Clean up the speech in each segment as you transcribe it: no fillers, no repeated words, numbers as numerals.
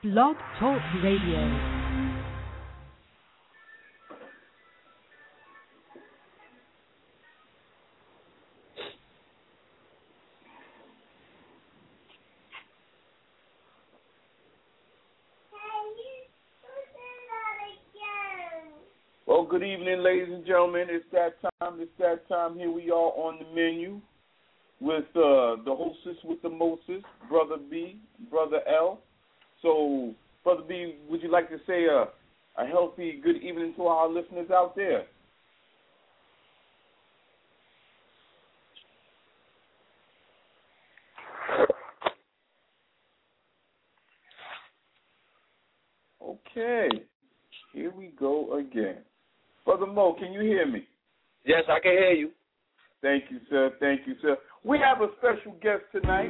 Blog Talk Radio. Well, good evening, ladies and gentlemen. It's that time. Here we are on the menu with the hostess with the mostest, Brother B, Brother L. So, Brother B, would you like to say a healthy good evening to our listeners out there? Okay, here we go again. Brother Mo, can you hear me? Yes, I can hear you. Thank you, sir. We have a special guest tonight.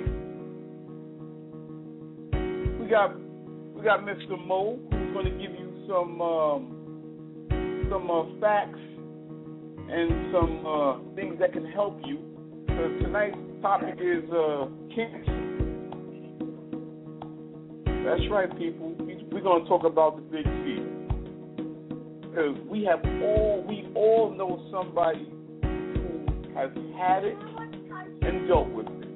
We got Mr. Mo, who's going to give you some facts and some things that can help you. Because tonight's topic is cancer. That's right, people. We're going to talk about the big C. Because we all know somebody who has had it and dealt with it.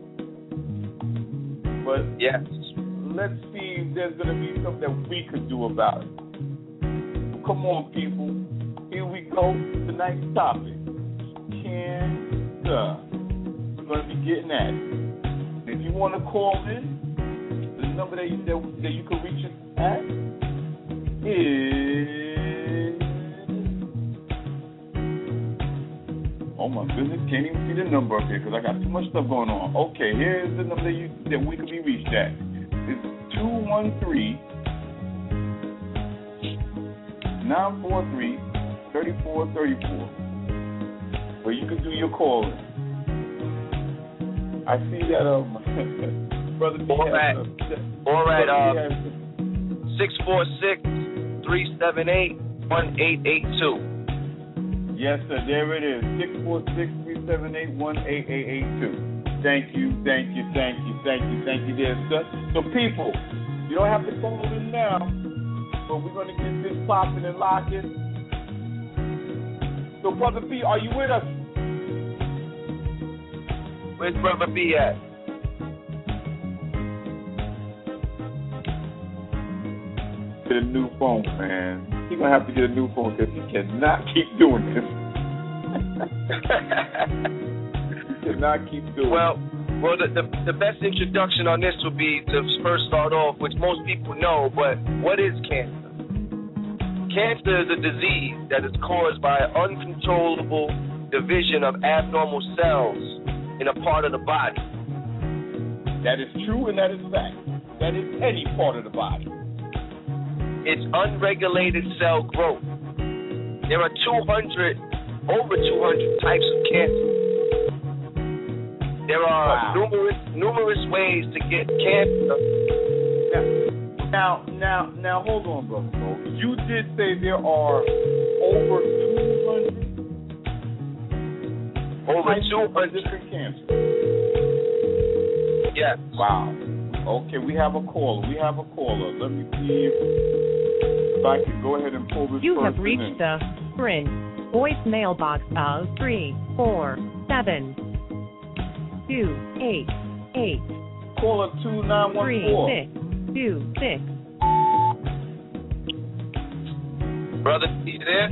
But yes, let's see if there's going to be something that we could do about it. Come on, people. Here we go. Tonight's topic. Cancer. We're going to be getting at it. If you want to call in, the number that you can reach us at is... Oh, my goodness, can't even see the number up here because I got too much stuff going on. Okay, here's the number that we can be reached at. It's 213-943-3434. Where you can do your calling. I see that, Brother B. All right, 646-378-1882. Yes, sir, there it is, 646-378-1882. Thank you there, sir. So, people, you don't have to call in now, but we're going to get this popping and locking. So, Brother B, are you with us? Where's Brother B at? Get a new phone, man. He's going to have to get a new phone because he cannot keep doing this. He cannot keep doing Well, the best introduction on this would be to first start off, which most people know, but what is cancer? Cancer is a disease that is caused by an uncontrollable division of abnormal cells in a part of the body. That is true and that is fact. That is any part of the body. It's unregulated cell growth. There are over 200 types of cancer. There are numerous ways to get cancer. Now, hold on, brother. You did say there are over 200 different cancers. Yes. Wow. Okay, we have a caller. Let me see if I can go ahead and pull this You person have reached in. the Sprint voicemail box of 347-288. Caller 2914. 3626. Brother, you there?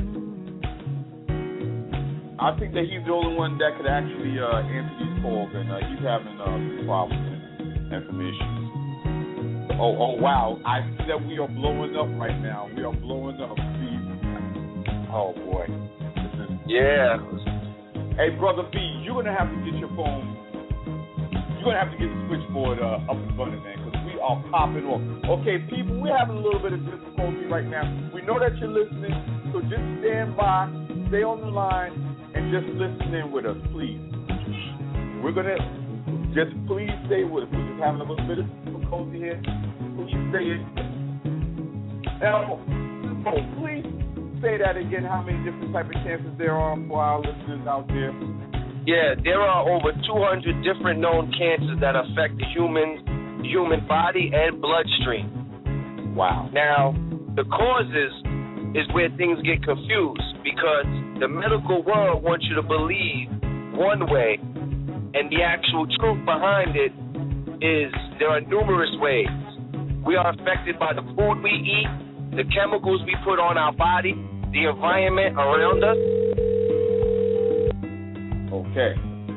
I think that he's the only one that could actually answer these calls, and he's having some problems and some issues. Oh, wow. I see that we are blowing up right now. We are blowing up. Oh, boy. Yeah. Hey, Brother B, you're going to have to get your phone. You're going to have to get the switchboard up and running, man, because we are popping off. Okay, people, we're having a little bit of difficulty right now. We know that you're listening, so just stand by, stay on the line, and just listen in with us, please. We're going to just please stay with us. We're just having a little bit of difficulty here. Please stay in. Now, please say that again, how many different types of cancers there are for our listeners out there. Yeah, there are over 200 different known cancers that affect the human body and bloodstream. Wow. Now, the causes is where things get confused because the medical world wants you to believe one way, and the actual truth behind it is there are numerous ways. We are affected by the food we eat, the chemicals we put on our body, the environment around us. Okay.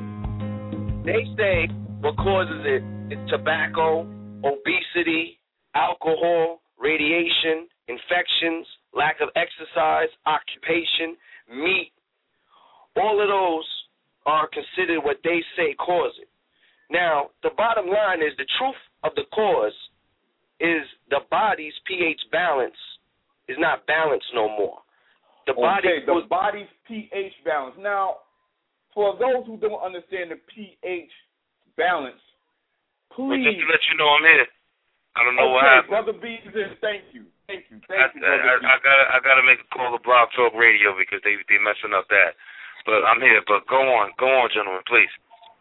They say what causes it is tobacco, obesity, alcohol, radiation, infections, lack of exercise, occupation, meat. All of those are considered what they say cause it. Now, the bottom line is the truth of the cause is the body's pH balance is not balanced no more. The body's pH balance. Now, for those who don't understand the pH balance, please. Well, just to let you know I'm here. I don't know what happened. Brother B, thank you. I gotta make a call to Blog Talk Radio because they messing up that. But I'm here. But go on, gentlemen, please.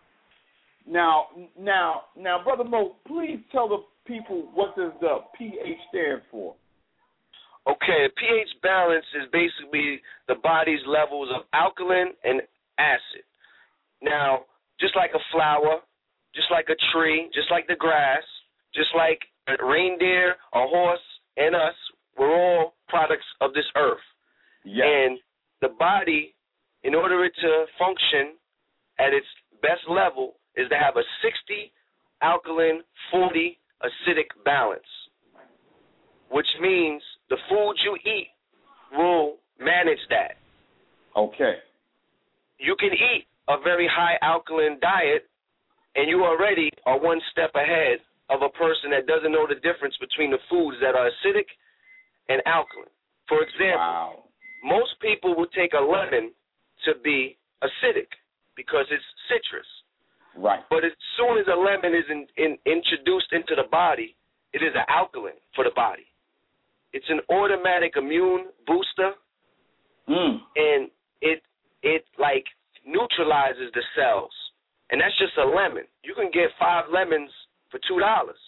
Now, Brother Mo, please tell the people what does the pH stand for. Okay, pH balance is basically the body's levels of alkaline and acid. Now, just like a flower, just like a tree, just like the grass, just like a reindeer, a horse, and us, we're all products of this earth. Yes. And the body, in order to function at its best level, is to have a 60 alkaline, 40 acidic balance, which means the food you eat will manage that. Okay. You can eat a very high alkaline diet, and you already are one step ahead of a person that doesn't know the difference between the foods that are acidic and alkaline. For example, most people will take a lemon to be acidic because it's citrus. Right. But as soon as a lemon is introduced into the body, it is an alkaline for the body. It's an automatic immune booster, and it like neutralizes the cells. And that's just a lemon. You can get 5 lemons for $2.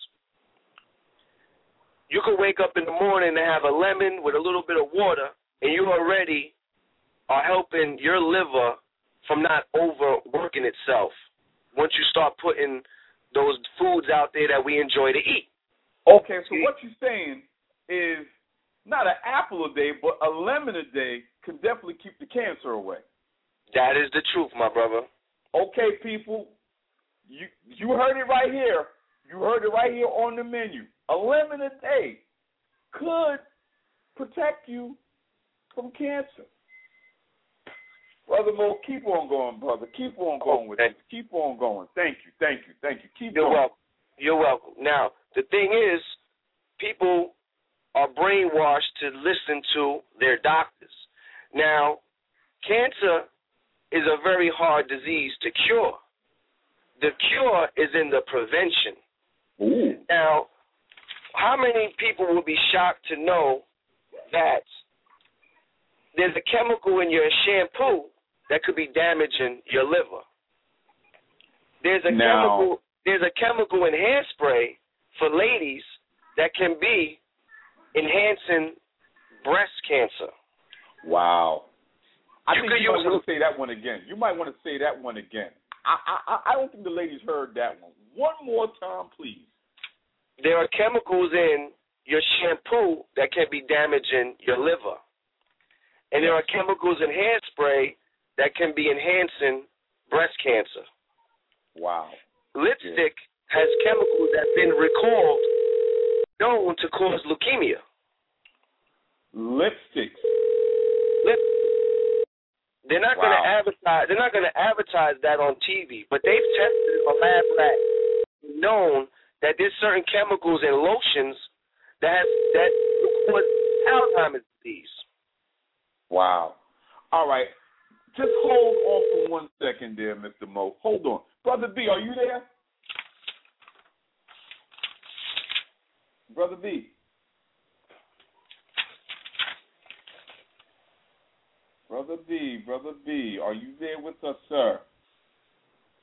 You can wake up in the morning and have a lemon with a little bit of water, and you already are helping your liver from not overworking itself once you start putting those foods out there that we enjoy to eat. Okay, so what you're saying is not an apple a day, but a lemon a day can definitely keep the cancer away. That is the truth, my brother. Okay, people, you heard it right here. You heard it right here on the menu. A lemon a day could protect you from cancer. Brother Mo, keep on going, brother. Keep on going with this. Keep on going. Thank you. Keep You're going. welcome. You're welcome. Now, the thing is, people are brainwashed to listen to their doctors. Now, cancer is a very hard disease to cure. The cure is in the prevention. Ooh. Now, how many people will be shocked to know that there's a chemical in your shampoo that could be damaging your liver? There's a chemical in hairspray for ladies that can be enhancing breast cancer. Wow. I think you might want to say that one again. You might want to say that one again. I don't think the ladies heard that one. One more time, please. There are chemicals in your shampoo that can be damaging your liver. And there are chemicals in hairspray that can be enhancing breast cancer. Wow. Lipstick has chemicals that have been recalled known to cause leukemia. Lipsticks. They're not going to advertise. They're not going to advertise that on TV, but they've tested in a lab rat, known that there's certain chemicals in lotions that cause Alzheimer's disease. Wow. All right. Just hold on for 1 second there, Mr. Mo. Hold on. Brother B, are you there? Brother B. Brother B, are you there with us, sir?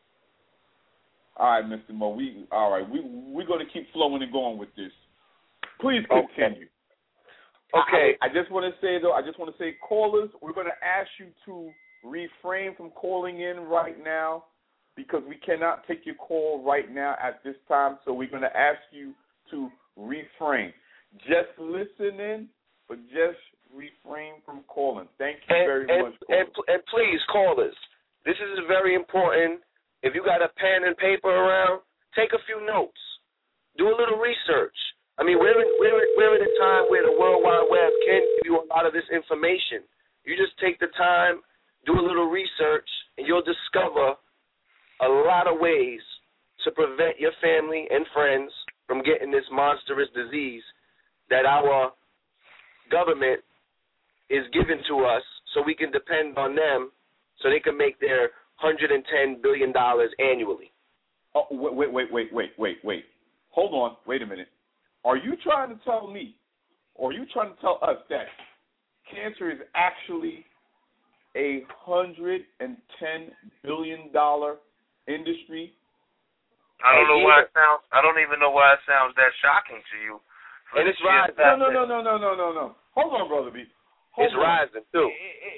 All right, Mr. Mo. We're going to keep flowing and going with this. Please continue. Okay. I just want to say, callers, we're going to ask you to refrain from calling in right now because we cannot take your call right now at this time. So we're going to ask you to refrain. Just listen in, but just refrain from calling. Thank you very much. And please, callers, this is very important. If you got a pen and paper around, take a few notes. Do a little research. I mean, we're in a time where the World Wide Web can give you a lot of this information. You just take the time, do a little research, and you'll discover a lot of ways to prevent your family and friends from getting this monstrous disease that our government is giving to us so we can depend on them so they can make their $110 billion annually. Oh, wait. Hold on. Wait a minute. Are you trying to tell me, or are you trying to tell us that cancer is actually a $110 billion industry? I don't even know why it sounds that shocking to you. And it's rising. No. Hold on, Brother B. It's rising too.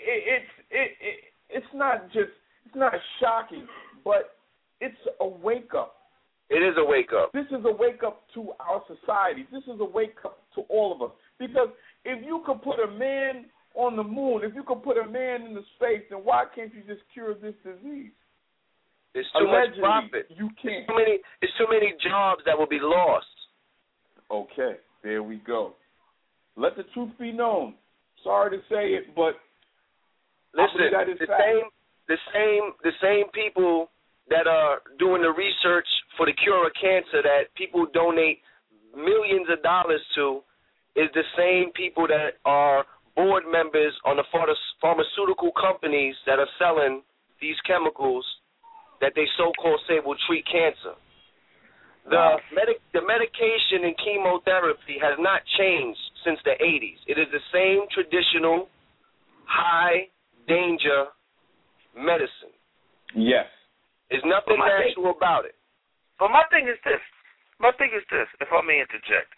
It's not shocking, but it's a wake up. It is a wake up. This is a wake up to our society. This is a wake up to all of us. Because if you could put a man on the moon, if you could put a man into space, then why can't you just cure this disease? There's too much profit. You can't. There's too many jobs that will be lost. Okay, there we go. Let the truth be known. Sorry to say it, but listen, that is the same people that are doing the research for the cure of cancer that people donate millions of dollars to is the same people that are board members on the pharmaceutical companies that are selling these chemicals that they so-called say will treat cancer. The medication and chemotherapy has not changed since the 80s. It is the same traditional high-danger medicine. Yes. There's nothing natural about it. But my thing is this, if I may interject.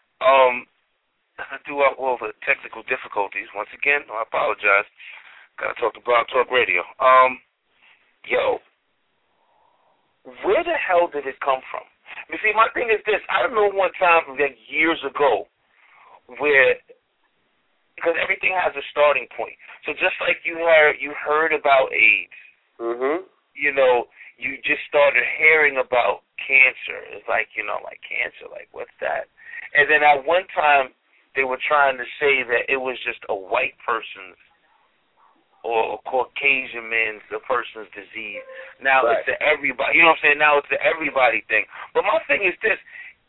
Due to all the technical difficulties, once again, I apologize. Got to talk to Blog Talk Radio. Where the hell did it come from? You see, my thing is this. I remember one time like years ago where, because everything has a starting point. So just like you heard about AIDS, you know, you just started hearing about cancer. It's like, you know, like cancer, like what's that? And then at one time they were trying to say that it was just a white person's or a Caucasian the person's disease. Now It's to everybody. You know what I'm saying? Now it's the everybody thing. But my thing is this.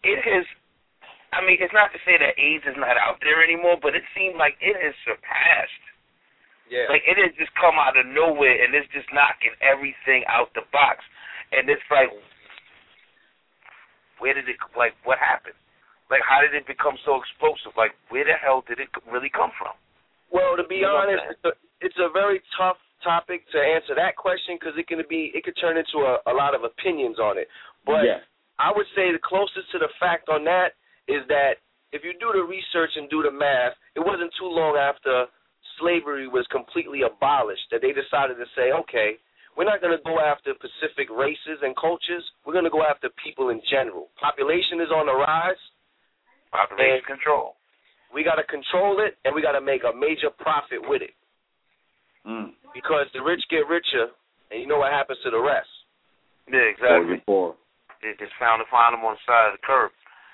It's not to say that AIDS is not out there anymore, but it seemed like it has surpassed. Yeah. Like it has just come out of nowhere, and it's just knocking everything out the box. And it's like, what happened? Like, how did it become so explosive? Like, where the hell did it really come from? Well, to be honest, it's a very tough topic to answer that question because it could turn into a lot of opinions on it. But I would say the closest to the fact on that is that if you do the research and do the math, it wasn't too long after slavery was completely abolished that they decided to say, okay, we're not going to go after specific races and cultures. We're going to go after people in general. Population is on the rise. Population control. We got to control it, and we got to make a major profit with it. Because the rich get richer, and you know what happens to the rest. Yeah, exactly. They just found them on the side of the curb.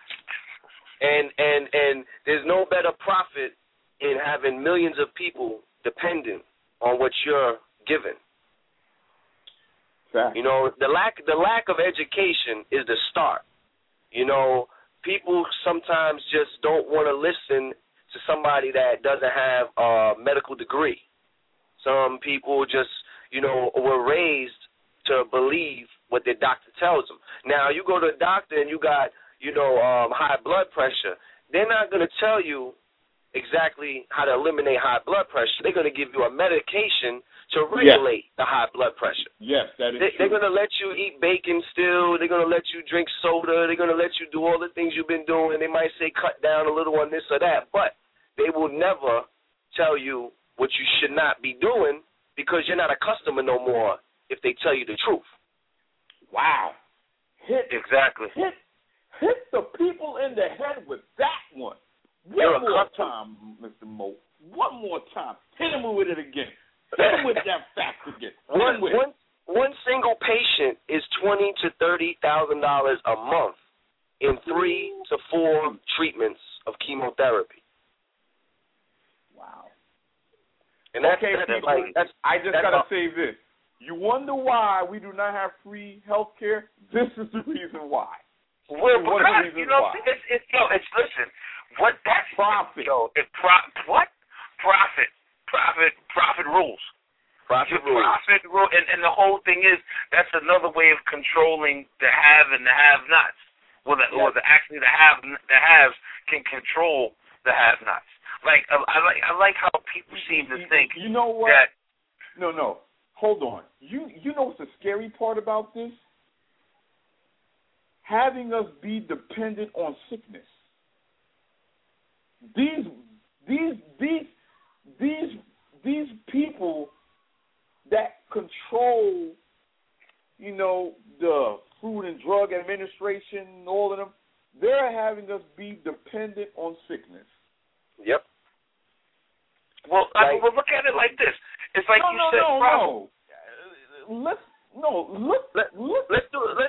And there's no better profit in having millions of people dependent on what you're given. Exactly. You know, the lack of education is the start. You know, people sometimes just don't want to listen to somebody that doesn't have a medical degree. Some people just, you know, were raised to believe what their doctor tells them. Now, you go to a doctor and you got, you know, high blood pressure. They're not going to tell you exactly how to eliminate high blood pressure. They're going to give you a medication to regulate the high blood pressure. Yes, that is true. They're going to let you eat bacon still. They're going to let you drink soda. They're going to let you do all the things you've been doing. They might say cut down a little on this or that, but they will never tell you what you should not be doing because you're not a customer no more if they tell you the truth. Wow. Hit the people in the head with that one. One more time, Mr. Mo. One more time. Hit him with it again. Hit him with that fact again. One single patient is $20,000 to $30,000 a month in 3 to 4 treatments of chemotherapy. Wow. And I just got to say this. You wonder why we do not have free health care? This is the reason why. Well, because, it's listen, what that's profit. It's profit rules. Profit rule, and the whole thing is that's another way of controlling the have and the have-nots. Or the haves can control the have-nots. Like I like how people seem to think. You know what? No. Hold on. You know what's the scary part about this? Having us be dependent on sickness. These people that control, the Food and Drug Administration, all of them, they're having us be dependent on sickness. Yep. Well, look at it like this. It's like Let's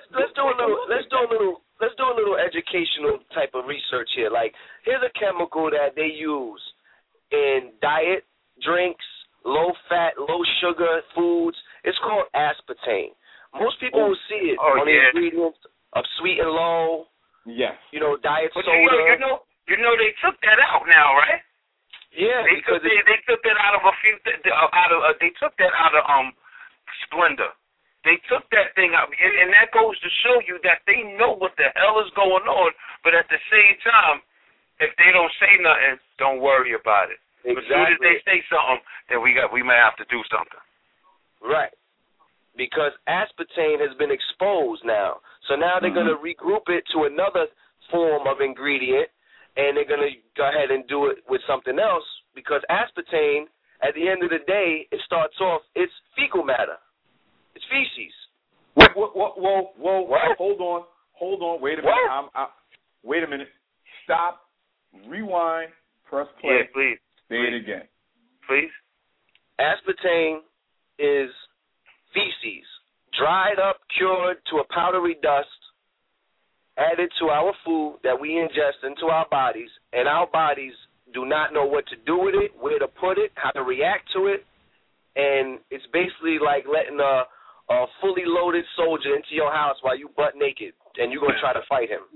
do a little educational type of research here. Like, here's a chemical that they use in diet, drinks, low-fat, low-sugar foods. It's called aspartame. Most people will see it on the ingredients of Sweet and Low. Yes. Diet but soda. You know they took that out now, right? Yeah, they took that out of they took that out of Splenda. They took that thing out, and that goes to show you that they know what the hell is going on. But at the same time, if they don't say nothing, don't worry about it. Exactly. As soon as they say something, then we might have to do something. Right. Because aspartame has been exposed now. So now they're going to regroup it to another form of ingredient, and they're going to go ahead and do it with something else, because aspartame, at the end of the day, it starts off, it's fecal matter. It's feces. Whoa. Hold on. Wait a minute. Wait a minute. Stop. Rewind. Press play. Yeah, please. Say it again. Please. Aspartame is feces, dried up, cured to a powdery dust, added to our food that we ingest into our bodies, and our bodies do not know what to do with it, where to put it, how to react to it, and it's basically like letting a fully loaded soldier into your house while you butt naked, and you're going to try to fight him.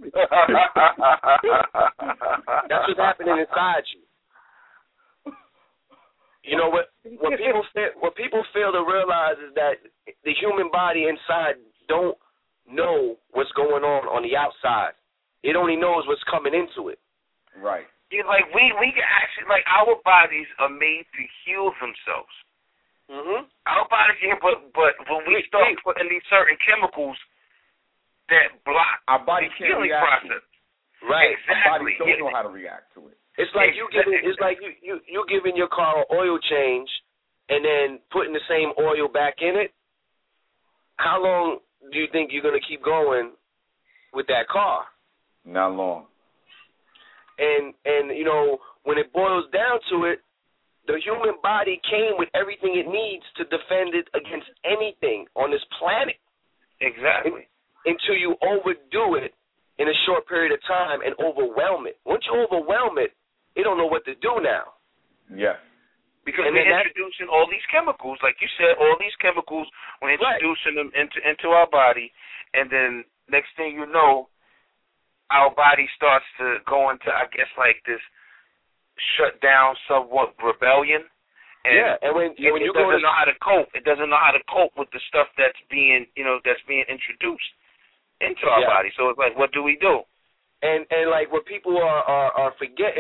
That's what's happening inside you. What people fail to realize is that the human body inside don't know what's going on the outside. It only knows what's coming into it. Right. Yeah, like we can actually, like, our bodies are made to heal themselves. Mm-hmm. Our bodies, but when we start putting these certain chemicals that block our body the healing process, right? Our Exactly. bodies don't know how to react to it. It's like you giving your car an oil change and then putting the same oil back in it. How long do you think you're going to keep going with that car? Not long. And when it boils down to it, the human body came with everything it needs to defend it against anything on this planet. Exactly. Until you overdo it in a short period of time and overwhelm it. Once you overwhelm it, they don't know what to do now. Yes. Because we're introducing all these chemicals, like you said, all these chemicals, we're introducing them into our body, and then next thing you know, our body starts to go into, I guess, like this shut down somewhat rebellion. And when you doesn't know how to cope. It doesn't know how to cope with the stuff that's being introduced into our body. So it's like, what do we do? And like what people are forgetting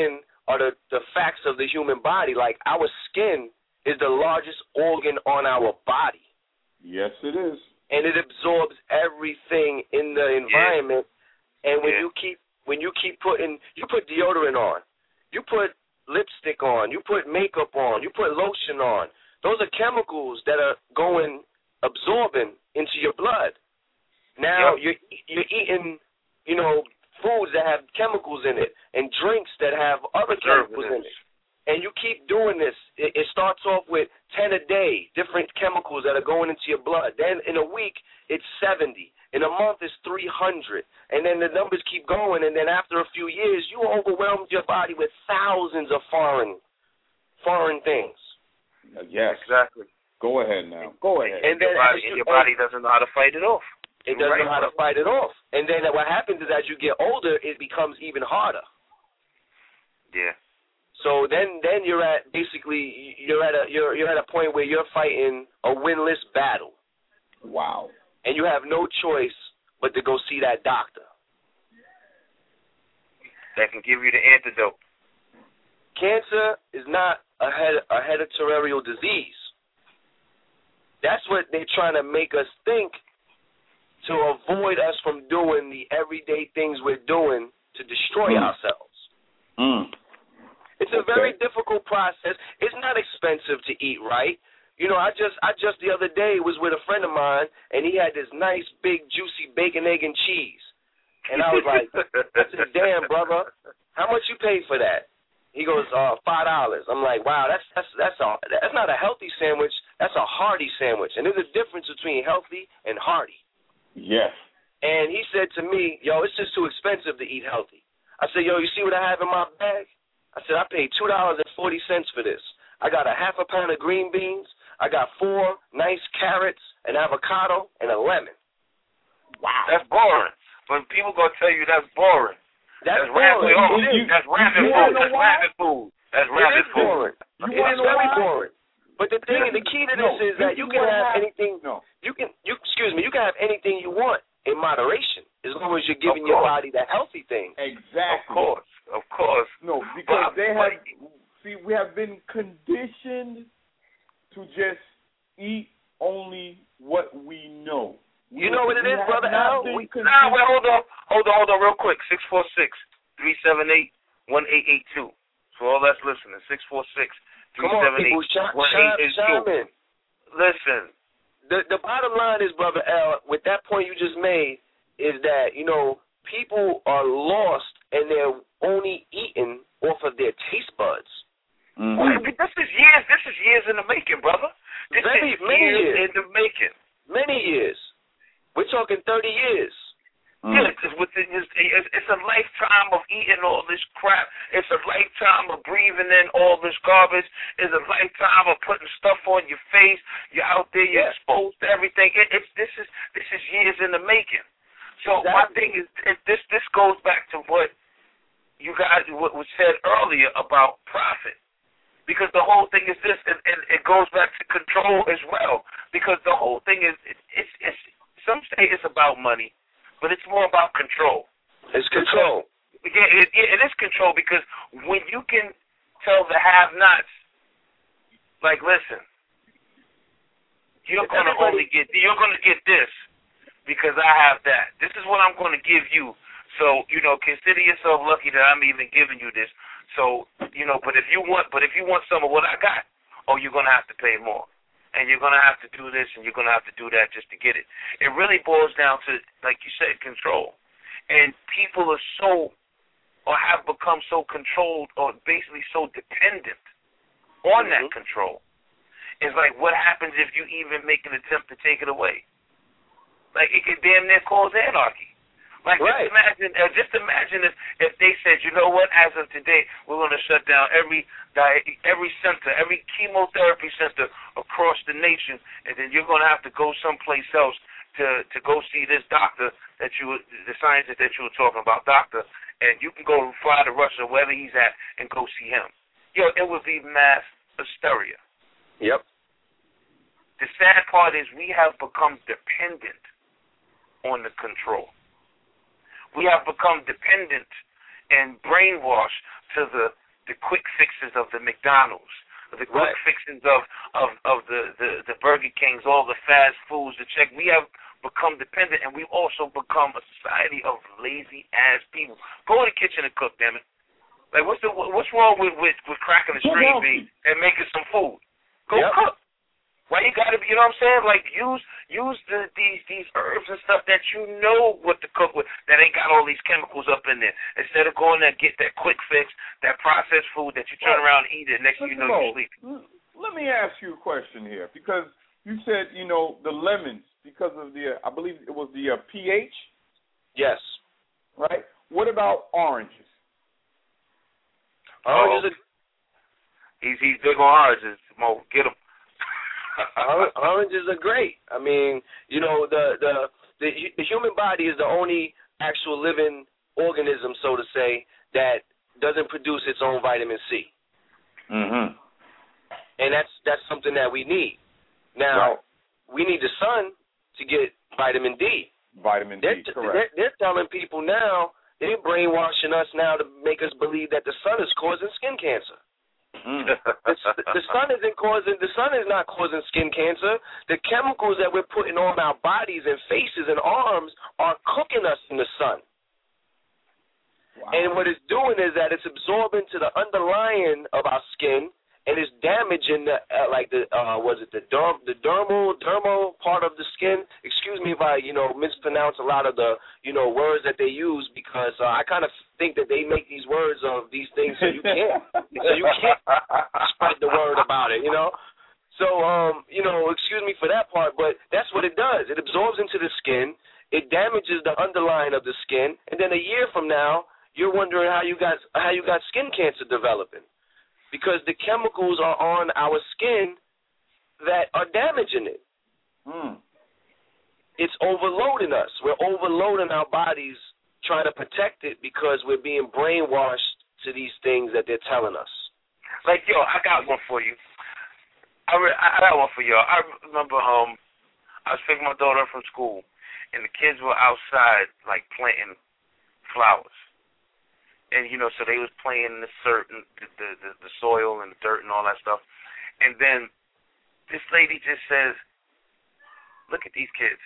are the facts of the human body. Like, our skin is the largest organ on our body. Yes, it is. And it absorbs everything in the environment. Yeah. And when you keep putting, you put deodorant on, you put lipstick on, you put makeup on, you put lotion on. Those are chemicals that are absorbing into your blood. Now you're eating, foods that have chemicals in it and drinks that have other chemicals in it. And you keep doing this. It starts off with 10 a day, different chemicals that are going into your blood. Then in a week, it's 70. In a month, it's 300. And then the numbers keep going. And then after a few years, you overwhelmed your body with thousands of foreign things. Yes. Exactly. Go ahead now. Go ahead. And then your body doesn't know how to fight it off. It doesn't know how to fight it off. And then what happens is as you get older, it becomes even harder. Yeah. So then you're at you're at a point where you're fighting a winless battle. Wow. And you have no choice but to go see that doctor. That can give you the antidote. Cancer is not a hereditary disease. That's what they're trying to make us think, to avoid us from doing the everyday things we're doing to destroy ourselves. It's a very difficult process. It's not expensive to eat right. I just the other day was with a friend of mine, and he had this nice, big, juicy bacon, egg, and cheese. And I was like, I said, damn, brother, how much you pay for that? He goes, $5. I'm like, wow, that's not a healthy sandwich. That's a hearty sandwich. And there's a difference between healthy and hearty. Yes. And he said to me, yo, it's just too expensive to eat healthy. I said, yo, you see what I have in my bag? I said, I paid $2.40 for this. I got a half a pound of green beans. I got 4 nice carrots, an avocado, and a lemon. Wow. That's boring. When people going to tell you that's boring. That's boring. That's rabbit food. That's rabbit food. That's rabbit food. Boring. It is very boring. But the key to this is that you can have anything. You can have anything you want in moderation, as long as you're giving your body the healthy thing. Exactly. Of course. No, because we have been conditioned to just eat only what we know. You know what it is, Brother Al? Hold on, real quick. 646-378-1882. For all that's listening, 646-378-1882. Listen. The bottom line is, Brother Al, with that point you just made, is that, people are lost and they're only eating off of their taste buds. Mm-hmm. This is years in the making, brother. Many years in the making. Many years. We're talking 30 years. Yeah, because it's a lifetime of eating all this crap. It's a lifetime of breathing in all this garbage. It's a lifetime of putting stuff on your face. You're out there, you're exposed to everything. This is years in the making. So my thing is, this goes back to what was said earlier about profit. Because the whole thing is this, and it goes back to control as well. Because the whole thing is, it's some say it's about money, but it's more about control. It's control. It is control, because when you can tell the have-nots, like, listen, you're going to get this because I have that. This is what I'm going to give you. So, consider yourself lucky that I'm even giving you this. So, but if you want some of what I got, you're going to have to pay more. And you're going to have to do this and you're going to have to do that just to get it. It really boils down to, like you said, control. And people are have become so controlled, or basically so dependent on that control. It's like, what happens if you even make an attempt to take it away? Like, it could damn near cause anarchy. Like, just imagine if they said, you know what, as of today, we're going to shut down every center, every chemotherapy center across the nation, and then you're going to have to go someplace else to go see this doctor the scientist that you were talking about, doctor, and you can go fly to Russia, wherever he's at, and go see him. It would be mass hysteria. Yep. The sad part is we have become dependent on the control. We have become dependent and brainwashed to the the quick fixes of the McDonald's, the quick fixes of the Burger Kings, all the fast foods, the check. We have become dependent, and we've also become a society of lazy-ass people. Go in the kitchen and cook, damn it. Like, what's wrong with cracking a string bean and making some food? Go cook. Why you gotta be? You know what I'm saying? Like, use these herbs and stuff that you know what to cook with, that ain't got all these chemicals up in there. Instead of going there and get that quick fix, that processed food that you turn around and eat it, next thing you know you're sleeping. Let me ask you a question here, because you said, you know, the lemons, because of the, I believe it was the pH. Yes. Right. What about oranges? Oranges. He's big on oranges. Mo, get him. Oranges are great. I mean, you know, the human body is the only actual living organism, so to say, that doesn't produce its own vitamin C. Mm-hmm. And that's something that we need. Now, we need the sun to get vitamin D. Vitamin D, correct. They're telling people now, they're brainwashing us now to make us believe that the sun is causing skin cancer. The sun is not causing skin cancer. The chemicals that we're putting on our bodies and faces and arms are cooking us in the sun. Wow. And what it's doing is that it's absorbing to the underlying of our skin, and it's damaging the dermal part of the skin. Excuse me if I, mispronounce a lot of the, words that they use, because I kind of think that they make these words of these things so you can't spread the word about it, So, excuse me for that part, but that's what it does. It absorbs into the skin. It damages the underlying of the skin, and then a year from now, you're wondering how you got skin cancer developing. Because the chemicals are on our skin that are damaging it. It's overloading us. We're overloading our bodies trying to protect it because we're being brainwashed to these things that they're telling us. Like, yo, I got one for you. I got one for y'all. I remember I was picking my daughter up from school, and the kids were outside, like, planting flowers. And, so they was playing in the soil and the dirt and all that stuff. And then this lady just says, look at these kids.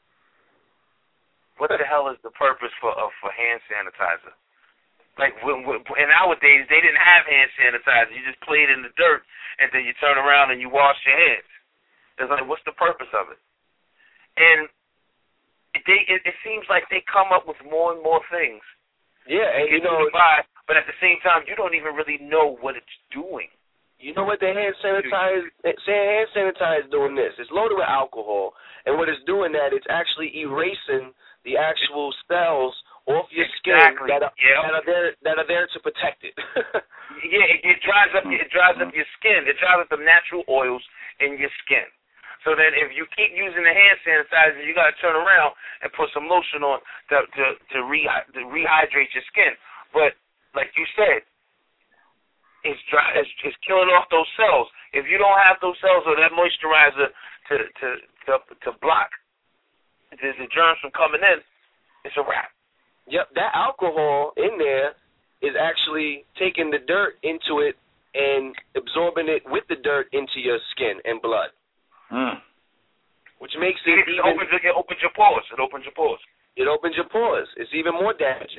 What the hell is the purpose for hand sanitizer? Like, in our days, they didn't have hand sanitizer. You just played in the dirt, and then you turn around and you wash your hands. It's like, what's the purpose of it? And it seems like they come up with more and more things. Yeah, and but at the same time, you don't even really know what it's doing. You know what the hand sanitizer is doing this? It's loaded with alcohol, and what it's doing that it's actually erasing the actual cells off your skin that are there to protect it. It dries up your skin. It dries up the natural oils in your skin. So then if you keep using the hand sanitizer, you got to turn around and put some lotion on to rehydrate your skin. But like you said, it's killing off those cells. If you don't have those cells or that moisturizer to block the germs from coming in, it's a wrap. Yep, that alcohol in there is actually taking the dirt into it and absorbing it with the dirt into your skin and blood. Which makes it it opens your pores. It opens your pores. It opens your pores. It's even more damaging.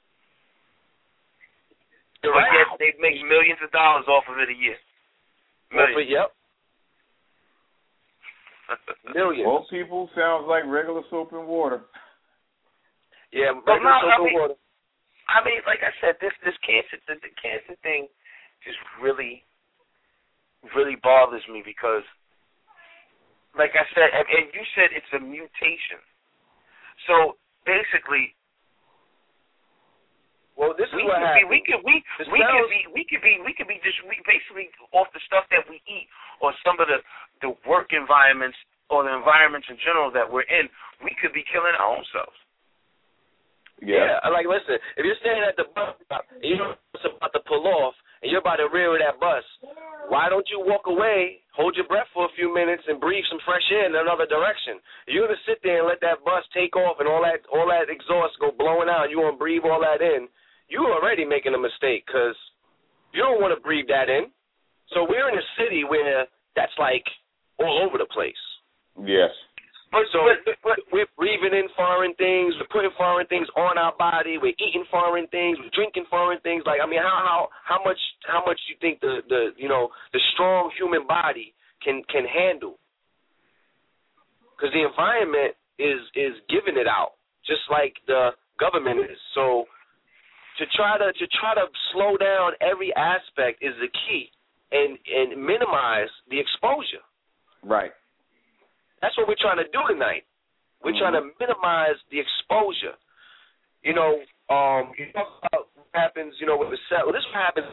But yet they make millions of dollars off of it a year. Millions. Yep. Millions. Most people sounds like regular soap and water. Yeah, regular soap and water. I mean, like I said, this cancer, the cancer thing, just really, really bothers me because, like I said, and you said it's a mutation. So basically, well, this is what happens. We could be just basically off the stuff that we eat or some of the work environments or the environments in general that we're in. We could be killing our own selves. Yeah. Like, listen, if you're standing at the bus stop and you know it's about to pull off and you're about to rear that bus, why don't you walk away, hold your breath for a few minutes, and breathe some fresh air in another direction? You're going to sit there and let that bus take off and all that exhaust go blowing out, and you want to breathe all that in. You're already making a mistake because You don't want to breathe that in. So we're in a city where that's like all over the place. Yes. We're breathing in foreign things. We're putting foreign things on our body. We're eating foreign things. We're drinking foreign things. Like, I mean, how much you think the strong human body can handle? Because the environment is giving it out, just like the government is. So to try to slow down every aspect is the key, and minimize the exposure. Right. That's what we're trying to do tonight. We're trying to minimize the exposure. You know about what happens, with the cell. This is what happens.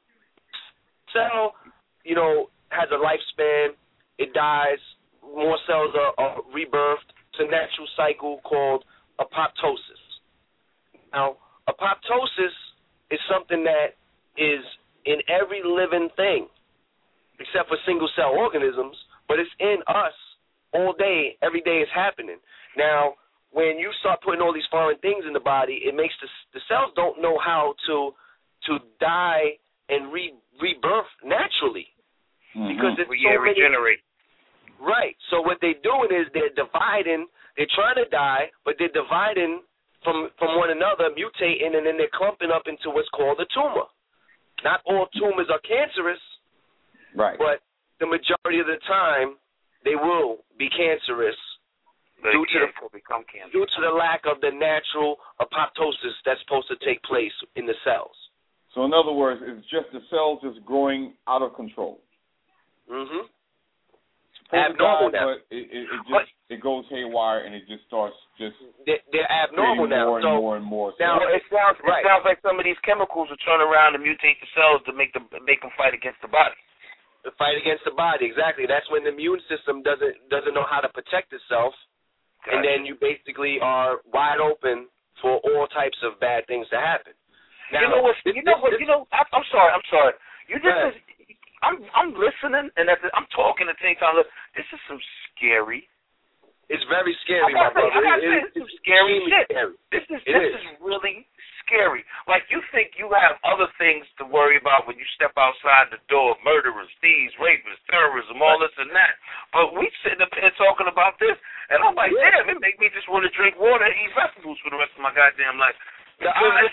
Cell, has a lifespan. It dies. More cells are rebirthed. It's a natural cycle called apoptosis. Now, apoptosis is something that is in every living thing, except for single-cell organisms, but it's in us all day, every day it's happening. Now, when you start putting all these foreign things in the body, it makes the cells don't know how to die and rebirth naturally. Because it's regenerate. Right. So what they're doing is they're dividing. They're trying to die, but they're dividing from one another, mutating, and then they're clumping up into what's called a tumor. Not all tumors are cancerous, right? But the majority of the time, they will be cancerous due to the lack of the natural apoptosis that's supposed to take place in the cells. So in other words, it's just the cells just growing out of control. Mm-hmm. Abnormal now. But it goes haywire and it just starts they're abnormal now. More and more. Now it sounds like some of these chemicals will turn around and mutate the cells to make them fight against the body. The fight against the body, exactly. That's when the immune system doesn't know how to protect itself, and then you basically are wide open for all types of bad things to happen. Now, I'm sorry. You just I'm listening and I'm talking at the same time. Look, this is some scary. It's very scary, my brother. It's some scary shit. Scary. This is really scary. Like, you think you have other things to worry about when you step outside the door: murderers, thieves, rapists, terrorism, all this and that. But we sitting up here talking about this, and I'm like, damn, it make me just want to drink water and eat vegetables for the rest of my goddamn life. The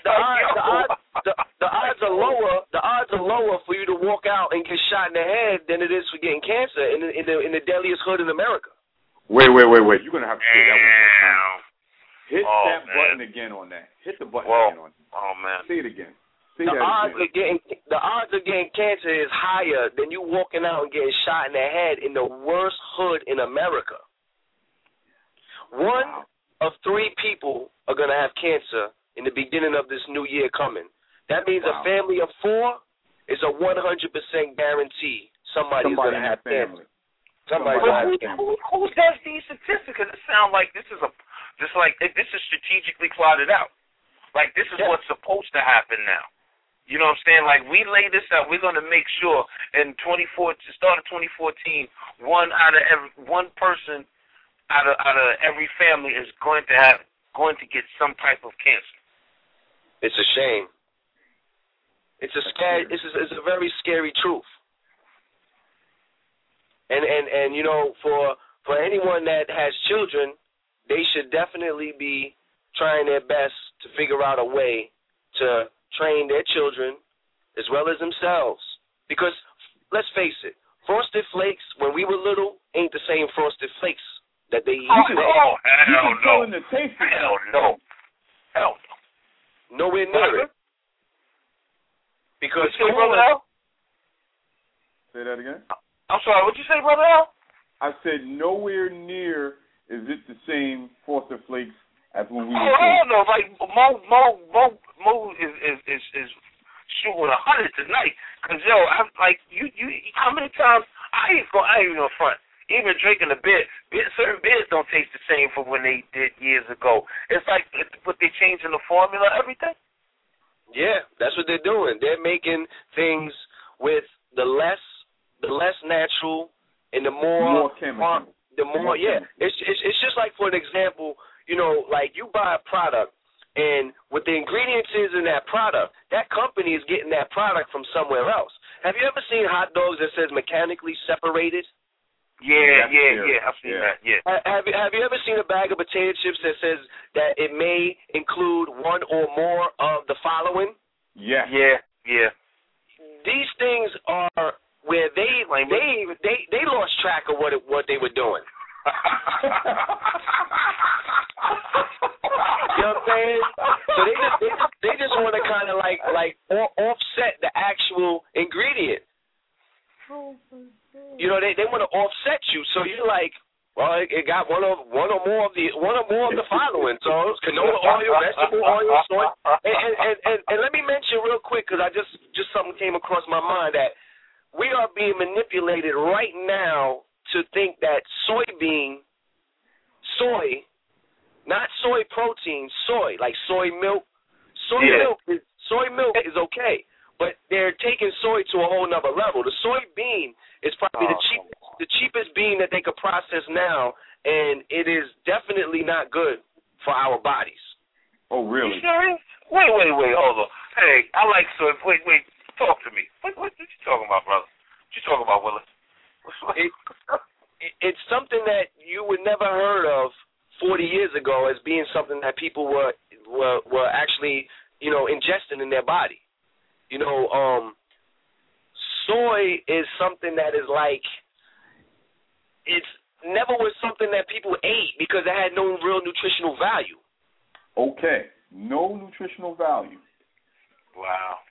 odds are lower. The odds are lower for you to walk out and get shot in the head than it is for getting cancer in the deadliest hood in America. Wait. You're gonna have to say that one more time. Hit that button again on that. Hit the button again on that. Oh man. Say it again. The odds of getting cancer is higher than you walking out and getting shot in the head in the worst hood in America. One of 3 people are gonna have cancer in the beginning of this new year coming. That means a family of 4 is a 100% guarantee somebody's going to have cancer. Who does these statistics? Because it sounds like this is strategically plotted out. Like, this is what's supposed to happen now. You know what I'm saying? Like, we lay this out. We're going to make sure in start of 2014, one person out of every family is going to get some type of cancer. It's a shame. It's a very scary truth. And for anyone that has children, they should definitely be trying their best to figure out a way to train their children as well as themselves. Because let's face it, Frosted Flakes when we were little ain't the same Frosted Flakes that they eat today. Hell no. Nowhere near it. Because Brother Al? Say that again? I'm sorry, what'd you say, Brother Al? I said nowhere near is it the same Frosted Flakes as when we were kids. No. Like, Mo is shooting 100 tonight. Because, I'm like, you how many times, I ain't even front. Even drinking a beer, certain beers don't taste the same from when they did years ago. It's like, but they changing the formula, everything. Yeah, that's what they're doing. They're making things with the less natural and the more chemical. It's just like, for an example, like you buy a product, and what the ingredients is in that product, that company company is getting that product from somewhere else. Have you ever seen hot dogs that says mechanically separated? Yeah, I've seen that. Yeah. Have you ever seen a bag of potato chips that says that it may include one or more of the following? Yeah. These things are where they lost track of what they were doing. You know what I'm saying? So they just want to kind of like offset the actual ingredient. You know, they want to offset you. So you're like, well, it got one or more of the following. So it's canola oil, vegetable oil, soy. And let me mention real quick, because I just something came across my mind, that we are being manipulated right now to think that soy, not soy protein, soy, like soy milk. Soy milk is okay, but they're taking soy to a whole nother level. The soybean is probably the cheapest bean that they could process now, and it is definitely not good for our bodies. Oh, really? You serious? Wait, hold on. Hey, I like soy. Wait, talk to me. What you talking about, brother? What you talking about, Willis? It's something that you would never heard of 40 years ago as being something that people were actually, you know, ingesting in their body. You know, soy is something that is like, it's never was something that people ate because it had no real nutritional value. Okay, no nutritional value. Wow.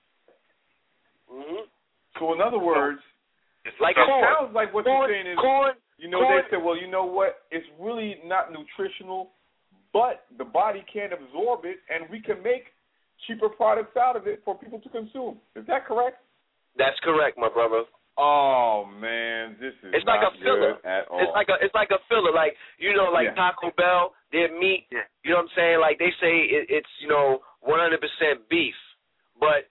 Mm-hmm. So in other words, it's like it corn. sounds like what you're saying is, you know, corn. they said, well, you know what, it's really not nutritional, but the body can't absorb it, and we can make cheaper products out of it for people to consume. Is that correct? That's correct, my brother. Oh man, this is it's like a filler at all. It's like a filler, like, you know, like Taco Bell, their meat. Yeah. You know what I'm saying? Like they say it's, you know, 100% beef, but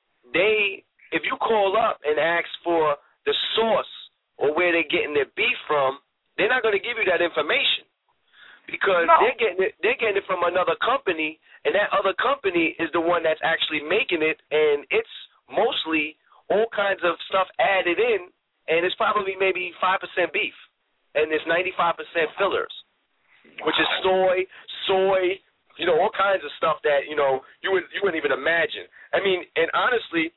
if you call up and ask for the source or where they're getting their beef from, they're not going to give you that information because they're getting it from another company, and that other company is the one that's actually making it, and it's mostly all kinds of stuff added in, and it's probably maybe 5% beef, and it's 95% fillers, which is soy, you know, all kinds of stuff that, you know, you wouldn't even imagine. I mean, and honestly,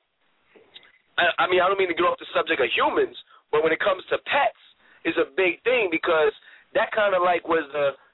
I mean, I don't mean to get off the subject of humans, but when it comes to pets, is a big thing because that kind of like was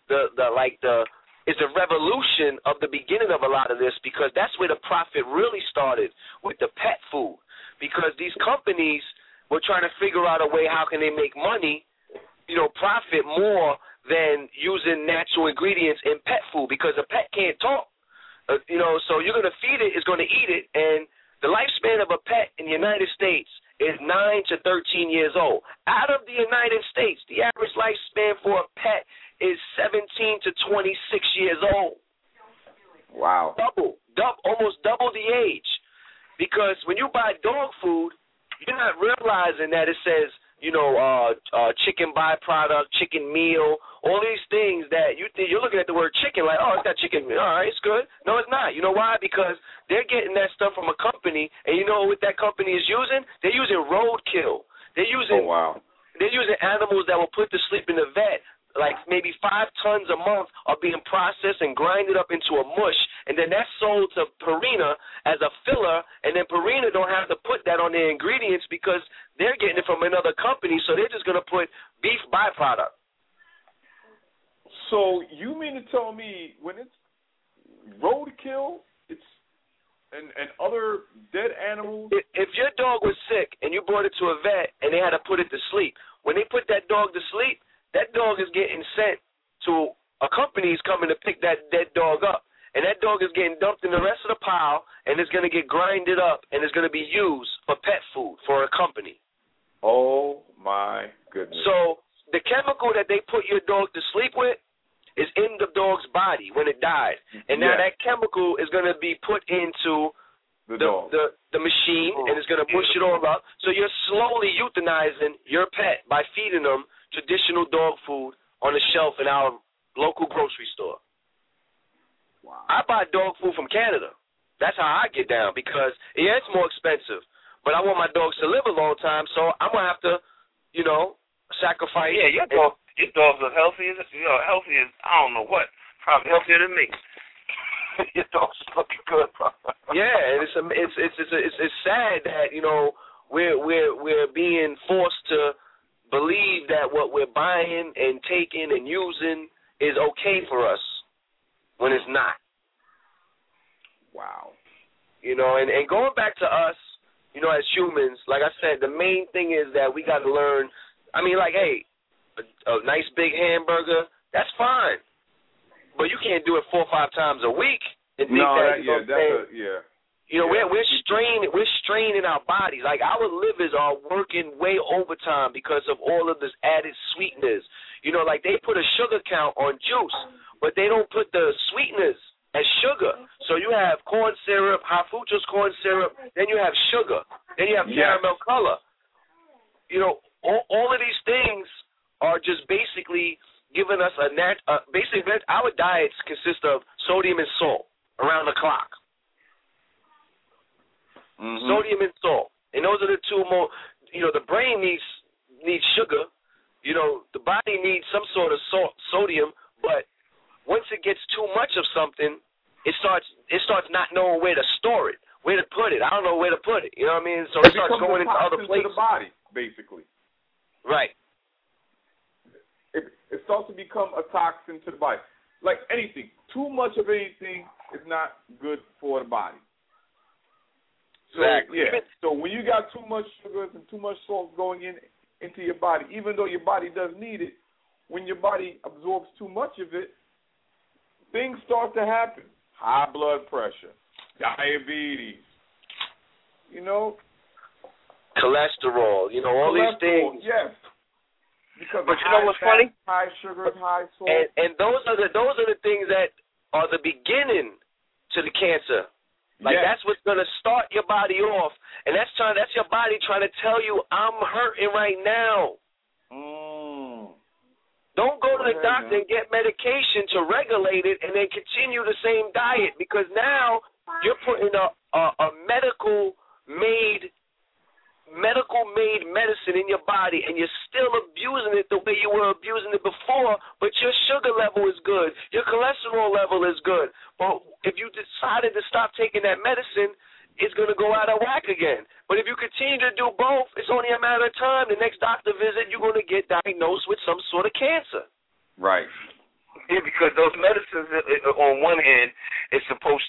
it's a revolution of the beginning of a lot of this, because that's where the profit really started with the pet food, because these companies were trying to figure out a way how can they make money, you know, profit more than using natural ingredients in pet food, because a pet can't talk, you know, so you're going to feed it, it's going to eat it, and the lifespan of a pet in the United States is 9 to 13 years old. Out of the United States, the average lifespan for a pet is 17 to 26 years old. Wow. Almost double the age. Because when you buy dog food, you're not realizing that it says, you know, chicken byproduct, chicken meal, all these things that you're looking at the word chicken like, oh, it's got chicken meal. All right, it's good. No, it's not. You know why? Because they're getting that stuff from a company, and you know what that company is using? They're using roadkill. They're using They're using animals that were put to sleep in the vet. Like maybe 5 tons a month are being processed and grinded up into a mush, and then that's sold to Purina as a filler, and then Purina don't have to put that on their ingredients because they're getting it from another company, so they're just going to put beef byproduct. So you mean to tell me when it's roadkill, it's and other dead animals? If your dog was sick and you brought it to a vet and they had to put it to sleep, when they put that dog to sleep, that dog is getting sent to a company's coming to pick that dead dog up. And that dog is getting dumped in the rest of the pile, and it's going to get grinded up, and it's going to be used for pet food for a company. Oh, my goodness. So the chemical that they put your dog to sleep with is in the dog's body when it died. And now that chemical is going to be put into the machine, and it's going to push it all up. So you're slowly euthanizing your pet by feeding them traditional dog food on the shelf in our local grocery store. Wow. I buy dog food from Canada. That's how I get down because, yeah, it's more expensive. But I want my dogs to live a long time, so I'm going to have to, sacrifice. Yeah, your dogs are healthy as, healthy as, I don't know what, probably healthier than me. Your dogs are looking good, bro. Yeah, and it's sad that, we're being forced to believe that what we're buying and taking and using is okay for us when it's not. Wow. And going back to us, as humans, like I said, the main thing is that we got to learn. I mean, like, hey, a nice big hamburger, that's fine. But you can't do it 4 or 5 times a week and think we're straining our bodies. Like, our livers are working way overtime because of all of this added sweeteners. Like they put a sugar count on juice, but they don't put the sweeteners as sugar. So you have corn syrup, high fructose corn syrup, then you have sugar, then you have caramel color. All of these things are just basically giving us basically our diets consist of sodium and salt around the clock. Mm-hmm. Sodium and salt. And those are the two more, the brain needs sugar. The body needs some sort of sodium, but once it gets too much of something, it starts not knowing where to store it, where to put it. I don't know where to put it. You know what I mean? So it starts going into other places. To the body, basically. Right. It starts to become a toxin to the body. Like anything, too much of anything is not good for the body. So, exactly. Yeah. So when you got too much sugars and too much salt going into your body, even though your body does need it, when your body absorbs too much of it, things start to happen. High blood pressure, diabetes, cholesterol, all these things. Yes. Because but you know what's funny? High sugars, high salt. And those are the things that are the beginning to the cancer. Like that's what's gonna start your body off, and that's your body trying to tell you, I'm hurting right now. Don't go to the doctor and get medication to regulate it and then continue the same diet, because now you're putting a medical made medicine in your body and you're still abusing it the way you were abusing it before, but your sugar level is good, your cholesterol level is good. But if you decided to stop taking that medicine, it's going to go out of whack again. But if you continue to do both, it's only a matter of time. The next doctor visit, you're going to get diagnosed with some sort of cancer. Right. Yeah, because those medicines, on one hand, it's supposed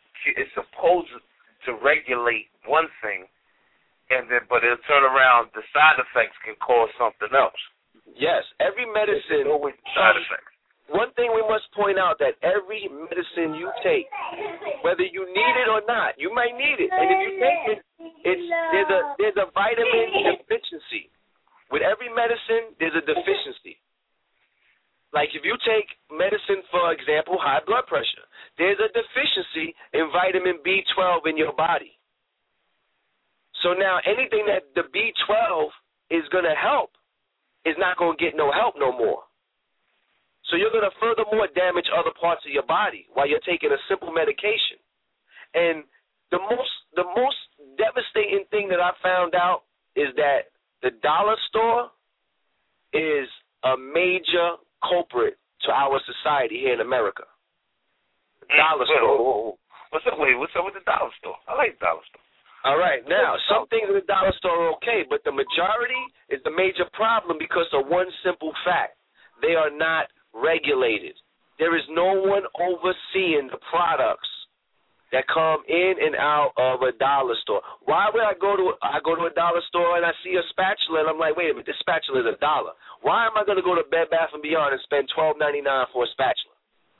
to regulate one thing, but it'll turn around. The side effects can cause something else. Yes, every medicine. Always side effects. One thing we must point out, that every medicine you take, whether you need it or not, you might need it, and if you take it, there's a vitamin deficiency. With every medicine, there's a deficiency. Like if you take medicine, for example, high blood pressure, there's a deficiency in vitamin B12 in your body. So now anything that the B12 is going to help is not going to get no help no more. So you're going to furthermore damage other parts of your body while you're taking a simple medication. And the most devastating thing that I found out is that the dollar store is a major culprit to our society here in America. Dollar store. What's up with the dollar store? I like the dollar store. All right. Now, some things in the dollar store are okay, but the majority is the major problem because of one simple fact. They are not regulated. There is no one overseeing the products that come in and out of a dollar store. Why would I go to a dollar store and I see a spatula and I'm like, wait a minute, this spatula is $1. Why am I going to go to Bed Bath & Beyond and spend $12.99 for a spatula?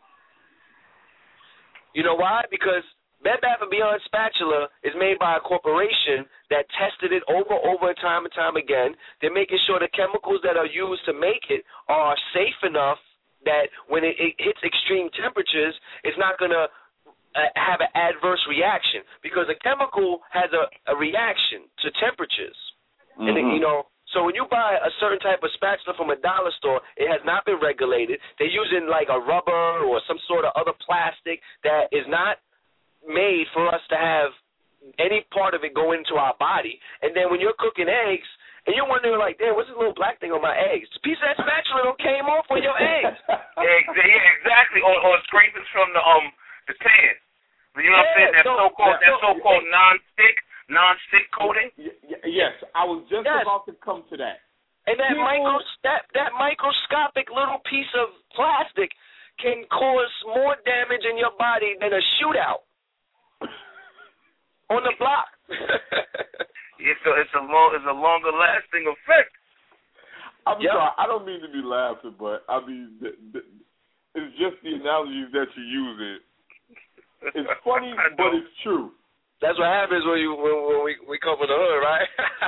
You know why? Because Bed Bath & Beyond spatula is made by a corporation that tested it over and time again. They're making sure the chemicals that are used to make it are safe enough that when it hits extreme temperatures, it's not going to have an adverse reaction, because a chemical has a reaction to temperatures. Mm-hmm. And, so when you buy a certain type of spatula from a dollar store, it has not been regulated. They're using like a rubber or some sort of other plastic that is not made for us to have any part of it go into our body. And then when you're cooking eggs, and you're wondering, like, damn, what's this little black thing on my eggs? A piece of that spatula came off on your eggs. Yeah, exactly. Or scrapings from the pan. You know what I'm saying? That so-called non-stick coating. Yes, I was just about to come to that. And that microscopic little piece of plastic can cause more damage in your body than a shootout on the block. It's a longer lasting effect. I'm sorry, I don't mean to be laughing, but I mean it's just the analogies that you use. It's funny, but it's true. That's what happens when we come from the hood, right?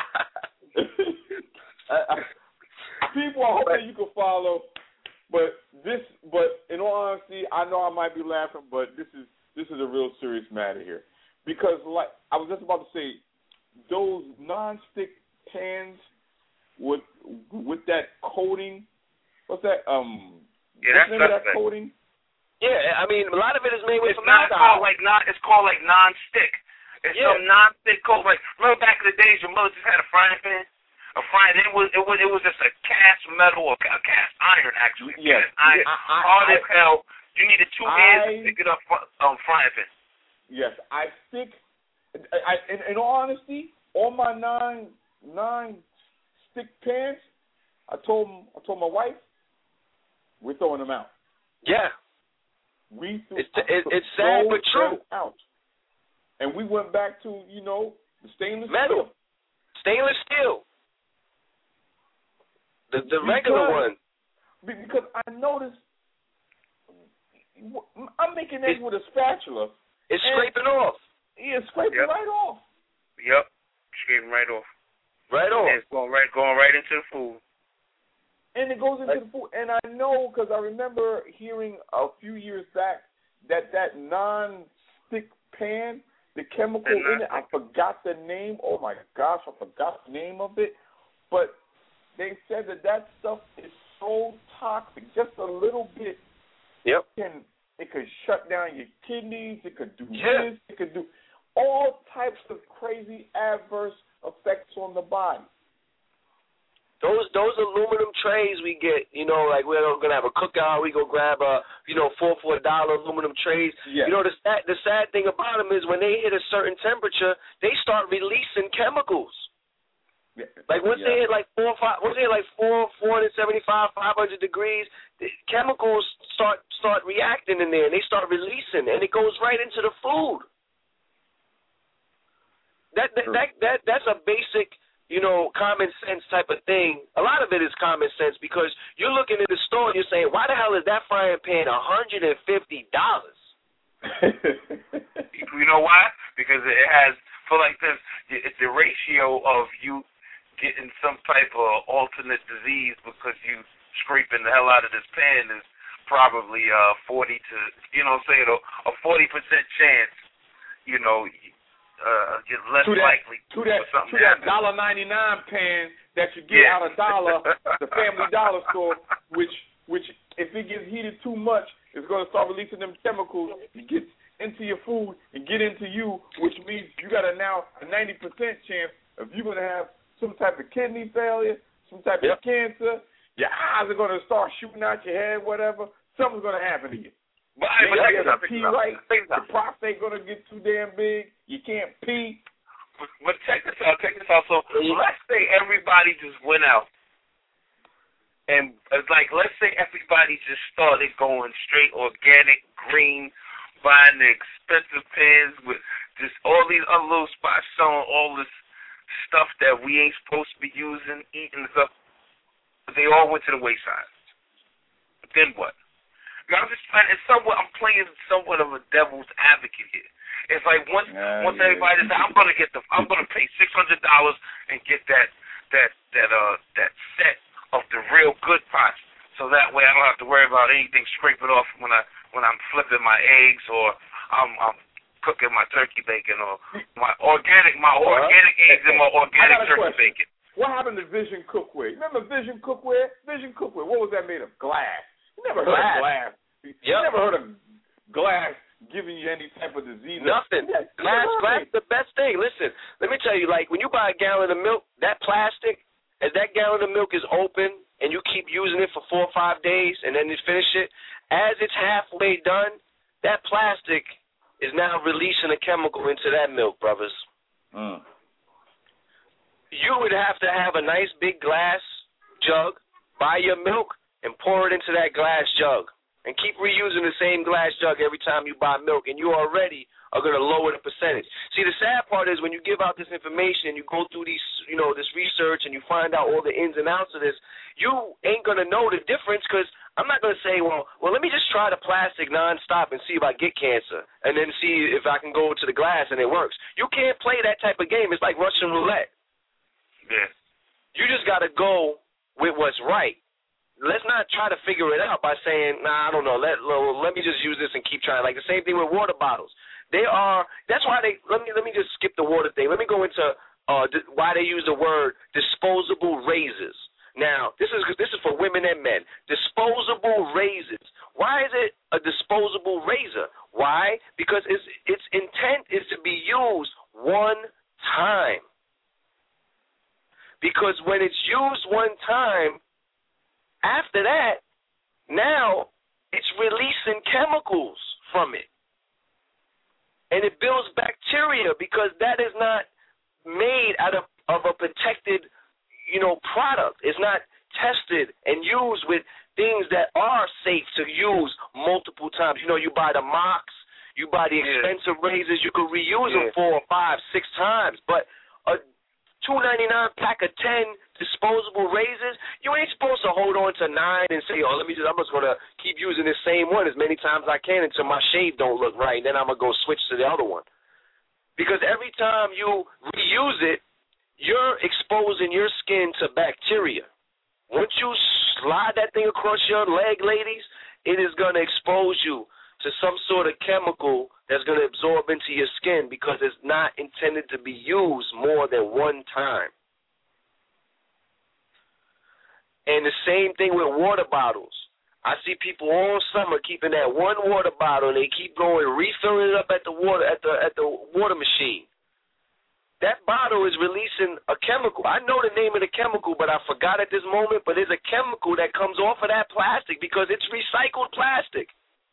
People are hoping you can follow, but in all honesty, I know I might be laughing, but this is a real serious matter here, because like I was just about to say, those non-stick pans with that coating, what's that? That's that coating. Yeah, I mean a lot of it is made with. It's called like non-stick. It's some non-stick coat. Like remember back in the days, your mother just had a frying pan. It was just a cast metal or a cast iron actually. Yes. Hard as hell. You needed 2 hands to pick it up frying pan. Yes, I stick. In all honesty, all my non-stick pans, I told my wife, we're throwing them out. Yeah. It's sad but true. Out. And we went back to the stainless metal, steel. Stainless steel. The regular one. Because I noticed I'm making eggs with a spatula. It's scraping off. Yeah, it's scraping right off. Yep, scraping right off. Right off. And it's going right into the food. And it goes into the food. And I know because I remember hearing a few years back that non-stick pan, the chemical in it, I forgot the name. Oh, my gosh, I forgot the name of it. But they said that stuff is so toxic, just a little bit. Yep. It could shut down your kidneys. It could do this. It could do all types of crazy adverse effects on the body. Those aluminum trays we get, like we're gonna have a cookout, we go grab $4 for $1 aluminum trays. Yeah. The sad thing about them is when they hit a certain temperature, they start releasing chemicals. Yeah. Like once they hit like 475, 500 degrees, the chemicals start reacting in there, and they start releasing, and it goes right into the food. That's a basic, common sense type of thing. A lot of it is common sense because you're looking in the store and you're saying, why the hell is that frying pan $150? You know why? Because it has, for like this, it's the ratio of you getting some type of alternate disease because you scraping the hell out of this pan is probably 40 to, a 40% chance, less likely to that $1.99 pan that you get out of the Family Dollar store, which if it gets heated too much, it's going to start releasing them chemicals and get into your food and get into you, which means you got a 90% chance of you're going to have some type of kidney failure, some type of cancer. Your eyes are going to start shooting out your head, whatever. Something's going to happen to you. But pee right. The prostate going to get too damn big. You can't pee. But check this out. So let's say everybody just went out. And it's like, let's say everybody just started going straight organic, green, buying the expensive pans with just all these other little spots selling all this stuff that we ain't supposed to be using, eating stuff. They all went to the wayside. Then what? Now I'm playing somewhat of a devil's advocate here. It's like once everybody says I'm gonna pay $600 and get that set of the real good pots, so that way I don't have to worry about anything scraping off when I'm flipping my eggs or I'm cooking my turkey bacon or my organic eggs and my organic turkey bacon. What happened to Vision Cookware? Remember Vision Cookware? Vision Cookware. What was that made of? Glass. You never heard of glass. You never heard of glass giving you any type of disease. Nothing. Yeah, Glass the best thing. Listen, let me tell you, like, when you buy a gallon of milk, that plastic, as that gallon of milk is open and you keep using it for 4 or 5 days and then you finish it, as it's halfway done, that plastic is now releasing a chemical into that milk, brothers. You would have to have a nice big glass jug, buy your milk, and pour it into that glass jug. And keep reusing the same glass jug every time you buy milk, and you already are going to lower the percentage. See, the sad part is when you give out this information and you go through these, this research and you find out all the ins and outs of this, you ain't going to know the difference because I'm not going to say, well, let me just try the plastic nonstop and see if I get cancer and then see if I can go to the glass and it works. You can't play that type of game. It's like Russian roulette. Yeah. You just got to go with what's right. Let's not try to figure it out by saying, I don't know, let me just use this and keep trying. Like the same thing with water bottles. That's why let me just skip the water thing. Let me go into why they use the word disposable razors. Now, this is for women and men. Disposable razors. Why is it a disposable razor? Why? Because its intent is to be used one time. Because when it's used one time, after that, now it's releasing chemicals from it. And it builds bacteria because that is not made out of a protected, product. It's not tested and used with things that are safe to use multiple times. You buy the mops, you buy the expensive razors, you could reuse them 4 or 5, 6 times. But a $2.99 pack of 10 disposable razors, you ain't supposed to hold on to 9 and say, I'm just going to keep using this same one as many times as I can until my shave don't look right, and then I'm going to go switch to the other one. Because every time you reuse it, you're exposing your skin to bacteria. Once you slide that thing across your leg, ladies, it is going to expose you to some sort of chemical that's going to absorb into your skin because it's not intended to be used more than one time. And the same thing with water bottles. I see people all summer keeping that one water bottle and they keep going refilling it up at the water machine. That bottle is releasing a chemical. I know the name of the chemical, but I forgot at this moment, but there's a chemical that comes off of that plastic because it's recycled plastic.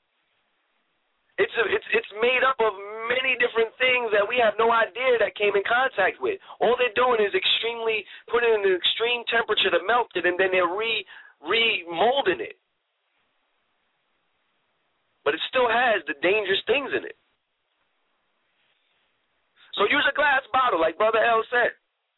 It's made up of many different things that we have no idea that came in contact with. All they're doing is putting it in an extreme temperature to melt it, and then they're remolding it. But it still has the dangerous things in it. So use a glass bottle, like Brother L said.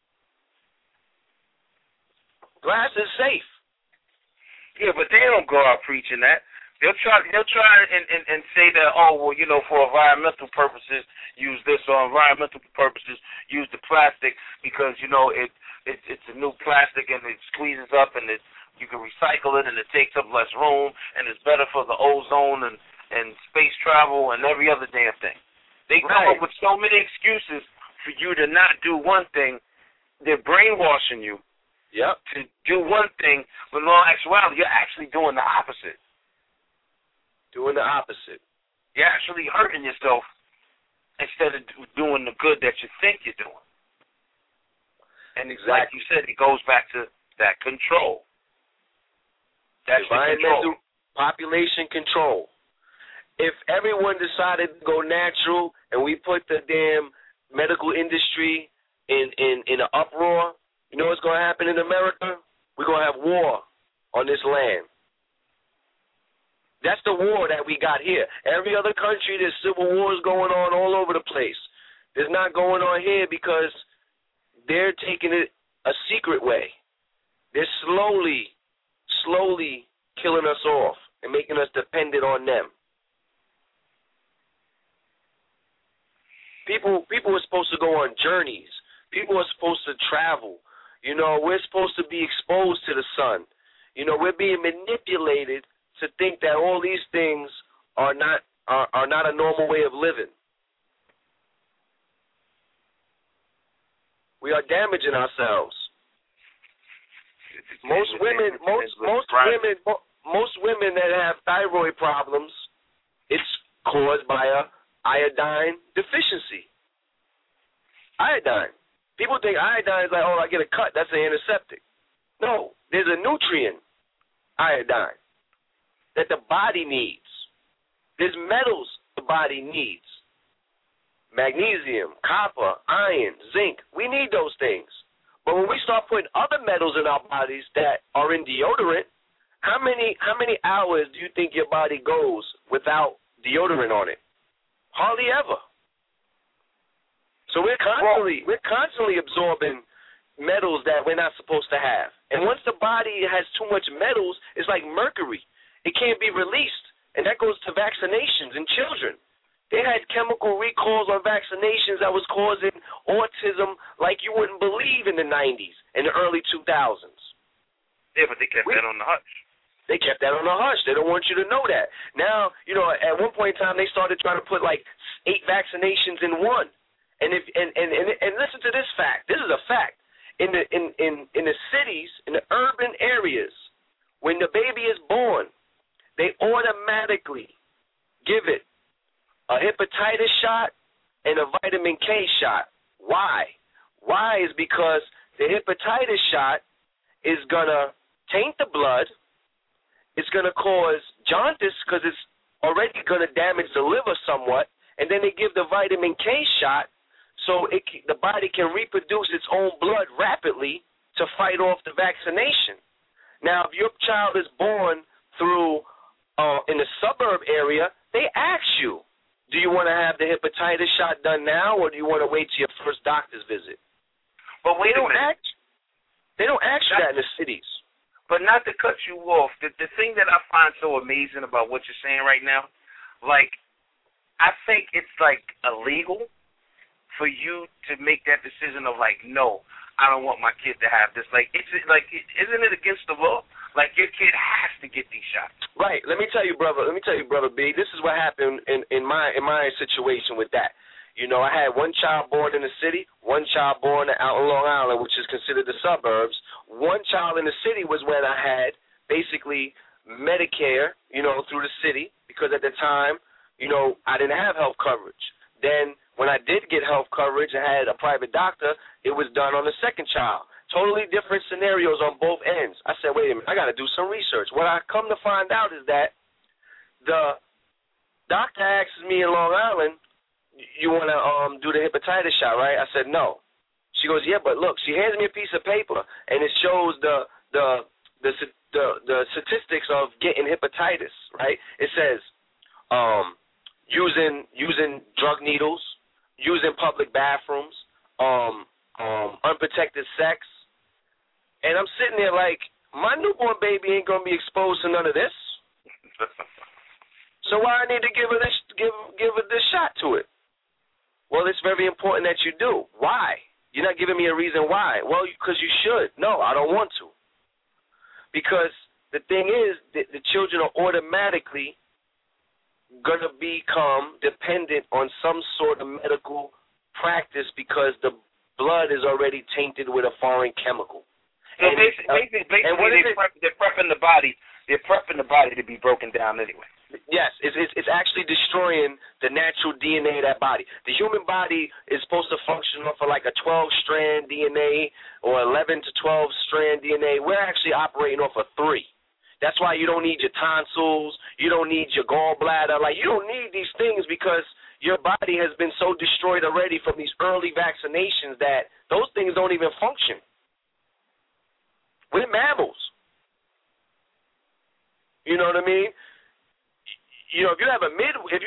Glass is safe. Yeah, but they don't go out preaching that. They'll try and say that, for environmental purposes, use this, or environmental purposes, use the plastic because, it's a new plastic and it squeezes up and you can recycle it and it takes up less room and it's better for the ozone and space travel and every other damn thing. They come up with so many excuses for you to not do one thing. They're brainwashing you to do one thing, when in all actuality, you're actually doing the opposite. Doing the opposite. You're actually hurting yourself instead of doing the good that you think you're doing. And like you said, it goes back to that control. That's environmental population control. If everyone decided to go natural and we put the damn medical industry in an uproar, you know what's going to happen in America? We're going to have war on this land. That's the war that we got here. Every other country, there's civil wars going on all over the place. It's not going on here because they're taking it a secret way. They're slowly killing us off and making us dependent on them. People are supposed to go on journeys. People are supposed to travel. We're supposed to be exposed to the sun. We're being manipulated to think that all these things are not a normal way of living. We are damaging ourselves. Most women that have thyroid problems, it's caused by a iodine deficiency. Iodine. People think iodine is like, oh, I get a cut, that's an antiseptic. No, there's a nutrient, iodine, that the body needs. There's metals the body needs. Magnesium, copper, iron, zinc. We need those things. But when we start putting other metals in our bodies that are in deodorant, how many hours do you think your body goes without deodorant on it? Hardly ever. So we're constantly absorbing metals that we're not supposed to have. And once the body has too much metals, it's like mercury. It can't be released. And that goes to vaccinations in children. They had chemical recalls on vaccinations that was causing autism like you wouldn't believe in the 90s and the early 2000s. Yeah, but they kept that on the hush. They kept that on the hush. They don't want you to know that. Now, at one point in time, they started trying to put like 8 vaccinations in one. And listen to this fact. This is a fact. In the cities, in the urban areas, when the baby is born, they automatically give it a hepatitis shot and a vitamin K shot. Why? Why is because the hepatitis shot is going to taint the blood. It's going to cause jaundice because it's already going to damage the liver somewhat. And then they give the vitamin K shot so the body can reproduce its own blood rapidly to fight off the vaccination. Now, if your child is born through in the suburb area, they ask you, do you want to have the hepatitis shot done now, or do you want to wait till your first doctor's visit? But wait a minute. They don't ask you that in the cities. But not to cut you off, the thing that I find so amazing about what you're saying right now, like, I think it's like illegal for you to make that decision of like, no, I don't want my kid to have this. Like, isn't it against the law? Like, your kid has to get these shots. Right. Let me tell you, brother B. This is what happened in my situation with that. I had one child born in the city, one child born out in Long Island, which is considered the suburbs. One child in the city was when I had basically Medicare, through the city, because at the time, I didn't have health coverage. Then when I did get health coverage and had a private doctor, it was done on the second child. Totally different scenarios on both ends. I said, wait a minute, I got to do some research. What I come to find out is that the doctor asks me in Long Island, you want to do the hepatitis shot, right? I said, no. She goes, yeah, but look, she hands me a piece of paper, and it shows the statistics of getting hepatitis, right? It says using drug needles, using public bathrooms, unprotected sex. And I'm sitting there like, my newborn baby ain't going to be exposed to none of this. So why I need to give her this shot to it? Well, it's very important that you do. Why? You're not giving me a reason why. Well, because you should. No, I don't want to. Because the thing is that the children are automatically going to become dependent on some sort of medical practice because the blood is already tainted with a foreign chemical. So basically they're prepping the body. They're prepping the body to be broken down anyway. Yes, it's actually destroying the natural DNA of that body. The human body is supposed to function off of like a 12-strand DNA or 11 to 12-strand DNA. We're actually operating off of 3. That's why you don't need your tonsils. You don't need your gallbladder. Like, you don't need these things because your body has been so destroyed already from these early vaccinations that those things don't even function. We're mammals. You know what I mean? If you have a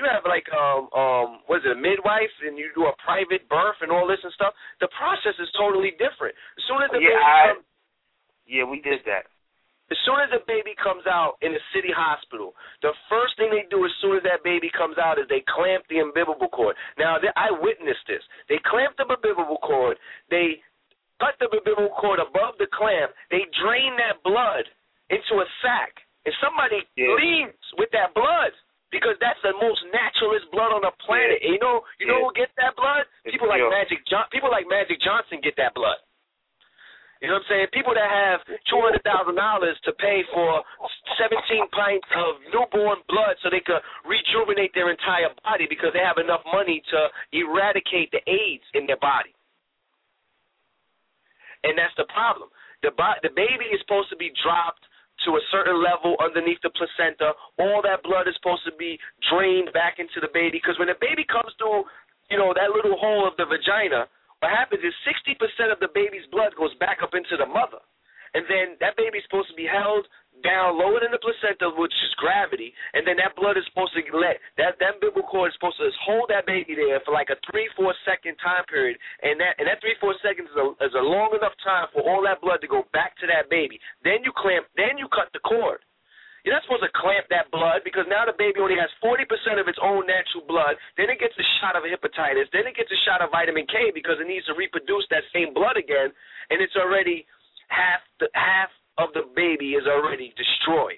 midwife and you do a private birth and all this and stuff, the process is totally different. As soon as the we did that. As soon as the baby comes out in a city hospital, the first thing they do as soon as that baby comes out is they clamp the umbilical cord. Now, I witnessed this. They clamp the umbilical cord. They cut the umbilical cord above the clamp. They drain that blood into a sack. And somebody leaves with that blood because that's the most naturalist blood on the planet. And you know who gets that blood? People like Magic Johnson get that blood. You know what I'm saying? People that have $200,000 to pay for 17 pints of newborn blood so they could rejuvenate their entire body because they have enough money to eradicate the AIDS in their body. And that's the problem. The baby is supposed to be dropped to a certain level underneath the placenta. All that blood is supposed to be drained back into the baby because when the baby comes through, that little hole of the vagina, what happens is 60% of the baby's blood goes back up into the mother. And then that baby's supposed to be held down lower than the placenta, which is gravity, and then that blood is supposed to that umbilical cord is supposed to just hold that baby there for like a 3-4 second time period, and that 3-4 seconds is a long enough time for all that blood to go back to that baby. Then you cut the cord. You're not supposed to clamp that blood because now the baby only has 40% of its own natural blood. Then it gets a shot of hepatitis. Then it gets a shot of vitamin K because it needs to reproduce that same blood again, and it's already half of the baby is already destroyed.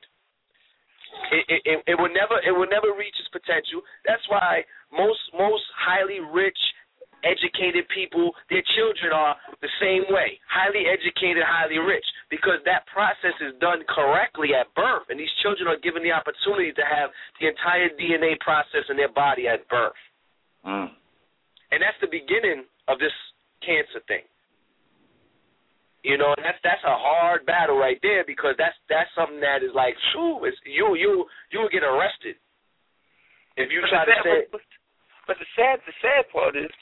It will never reach its potential. That's why most highly rich, educated people, their children are the same way, highly educated, highly rich, because that process is done correctly at birth, and these children are given the opportunity to have the entire DNA process in their body at birth. And that's the beginning of this cancer thing. And that's a hard battle right there because that's something that is like, you will get arrested if you try to say. But the sad part is,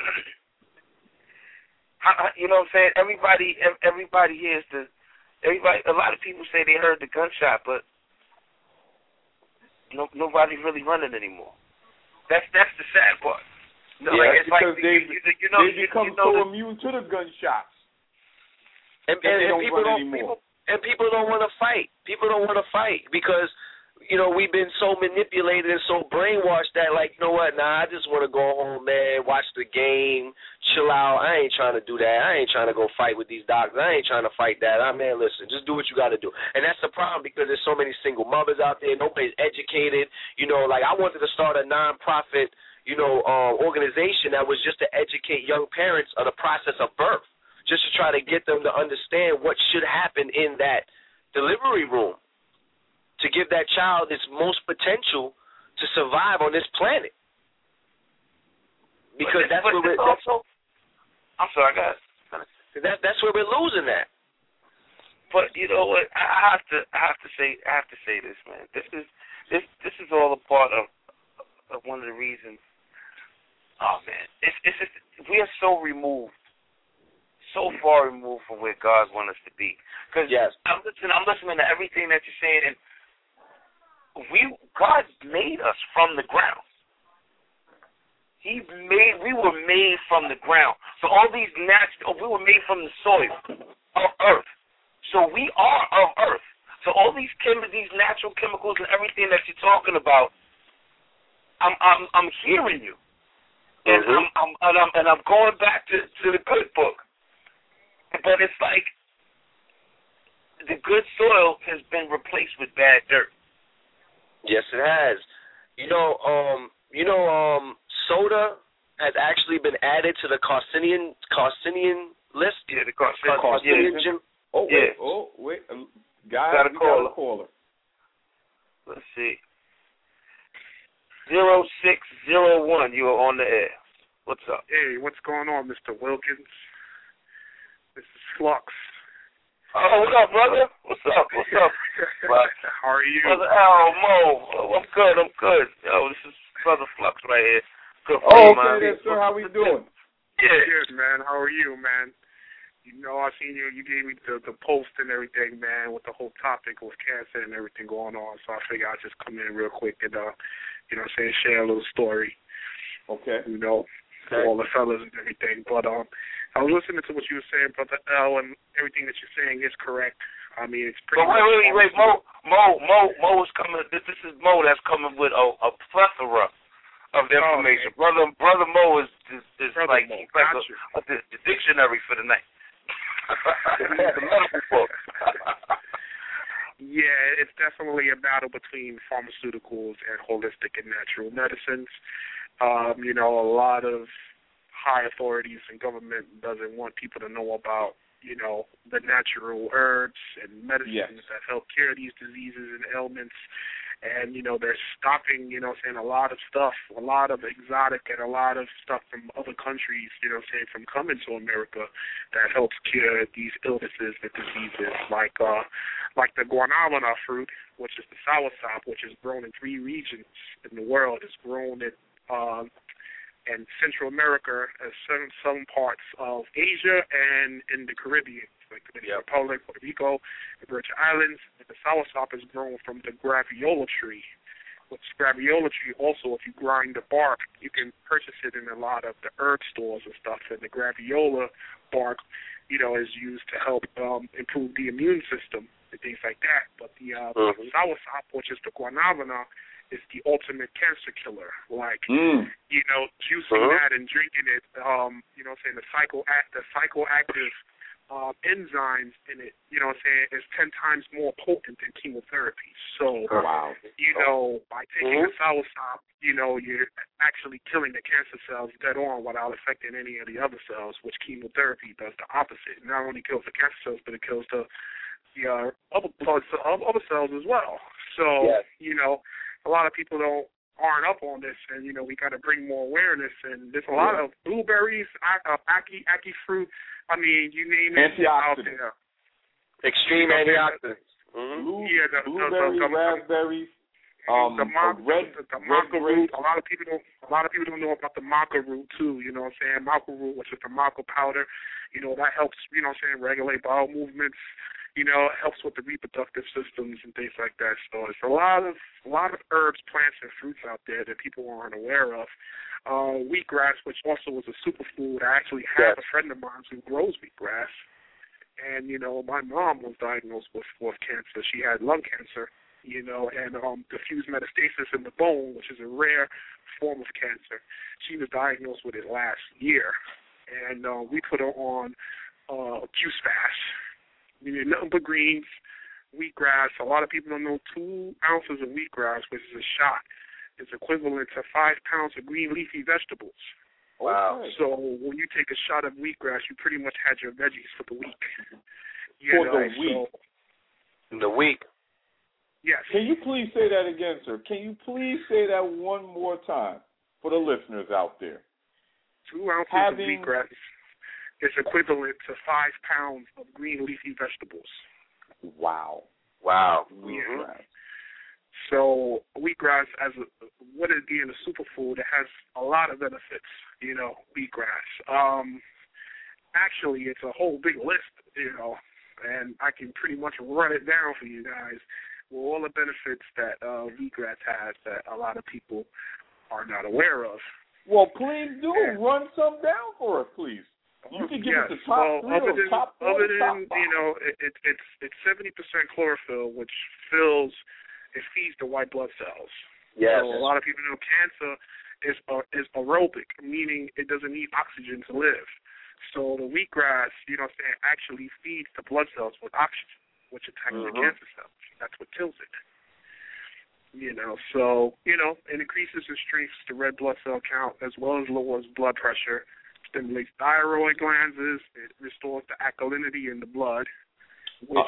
you know what I'm saying? Everybody hears a lot of people say they heard the gunshot, but nobody's really running anymore. That's the sad part. It's because they become so immune to the gunshots. And people don't want to fight. People don't want to fight because, we've been so manipulated and so brainwashed that, like, you know what, I just want to go home, man, watch the game, chill out. I ain't trying to do that. I ain't trying to go fight with these doctors. I ain't trying to fight that. Man, listen, just do what you got to do. And that's the problem because there's so many single mothers out there. Nobody's educated. Like, I wanted to start a nonprofit, organization that was just to educate young parents of the process of birth, just to try to get them to understand what should happen in that delivery room to give that child its most potential to survive on this planet. Because that's where we're I'm sorry, guys. That's where we're losing that. But you know what? I have to say this, man. This is all a part of one of the reasons. Oh man, it's just, we are so far removed from where God wants us to be. Because yes. I'm listening to everything that you're saying, and God made us from the ground. We were made from the ground. So all these we were made from the soil of earth. So we are of earth. So all these natural chemicals and everything that you're talking about, I'm hearing you, and I'm going back to the good book. But it's like the good soil has been replaced with bad dirt. Yes, it has. Soda has actually been added to the carcinogen list. Yeah, the carcinogen. Oh, wait. Guys, got a caller. Let's see. 0601, you are on the air. What's up? Hey, what's going on, Mr. Wilkins? This is Flux. Oh, what's up, brother? What's up? How are you? Brother Mo. I'm good. Yo, this is Brother Flux right here. Good for you, man. Okay, sir. How we doing? Yeah. Good, man. How are you, man? I seen you. You gave me the post and everything, man, with the whole topic with cancer and everything going on. So I figured I'd just come in real quick and, share a little story. Okay. For all the fellas and everything. But I was listening to what you were saying, Brother L, and everything that you're saying is correct. I mean, it's pretty. But wait, Mo is coming. This is Mo that's coming with a plethora of information. Okay. Brother Mo is like the dictionary for the night. The medical book. Yeah, it's definitely a battle between pharmaceuticals and holistic and natural medicines. A lot of high authorities and government doesn't want people to know about the natural herbs and medicines that help cure these diseases and ailments. And, they're stopping, a lot of stuff, a lot of exotic and a lot of stuff from other countries, from coming to America that helps cure these illnesses and diseases, like the guanabana fruit, which is the soursop, which is grown in 3 regions in the world. It's grown in Central America, as some parts of Asia, and in the Caribbean, like the Dominican Republic, Puerto Rico, the Virgin Islands. The soursop is grown from the graviola tree. With graviola tree, also, if you grind the bark, you can purchase it in a lot of the herb stores and stuff. And the graviola bark, is used to help improve the immune system and things like that. But the soursop, which is the guanabana, is the ultimate cancer killer. Like, juicing that and drinking it, the psychoactive enzymes in it, is 10 times more potent than chemotherapy. So, by taking a soursop, you're actually killing the cancer cells dead on without affecting any of the other cells, which chemotherapy does the opposite. It not only kills the cancer cells, but it kills the other cells as well. So, a lot of people aren't up on this, and we got to bring more awareness. And there's a lot of blueberries, ackee fruit. I mean, you name it, out there. Extreme antioxidants. Blueberries, raspberries, the maca root. grape. A lot of people don't know about the maca root too. Maca root, which is the maca powder. That helps. Regulate bowel movements. It helps with the reproductive systems and things like that. So it's a lot of herbs, plants, and fruits out there that people aren't aware of. Wheatgrass, which also is a superfood. I actually have a friend of mine who grows wheatgrass. And, my mom was diagnosed with cancer. She had lung cancer, and diffuse metastasis in the bone, which is a rare form of cancer. She was diagnosed with it last year. And we put her on juice fast. You need nothing but greens, wheatgrass. A lot of people don't know 2 ounces of wheatgrass, which is a shot, is equivalent to 5 pounds of green leafy vegetables. Wow. So when you take a shot of wheatgrass, you pretty much had your veggies for the week. In the week. Yes. Can you please say that again, sir? Can you please say that one more time for the listeners out there? 2 ounces of wheatgrass is equivalent to 5 pounds of green leafy vegetables. Wow. Wheatgrass. So wheatgrass, what it being a superfood, it has a lot of benefits. Wheatgrass. Actually, it's a whole big list. And I can pretty much run it down for you guys with all the benefits that wheatgrass has that a lot of people are not aware of. Well, please do run some down for us, please. You can give us the top 3 or top 4. Other than, it's 70% chlorophyll, which feeds the white blood cells. Yes. So a lot of people know cancer is aerobic, meaning it doesn't need oxygen to live. So the wheatgrass, actually feeds the blood cells with oxygen, which attacks the cancer cells. That's what kills it. So, it increases and strengthens the red blood cell count as well as lowers blood pressure. Stimulates thyroid glands. It restores the alkalinity in the blood, which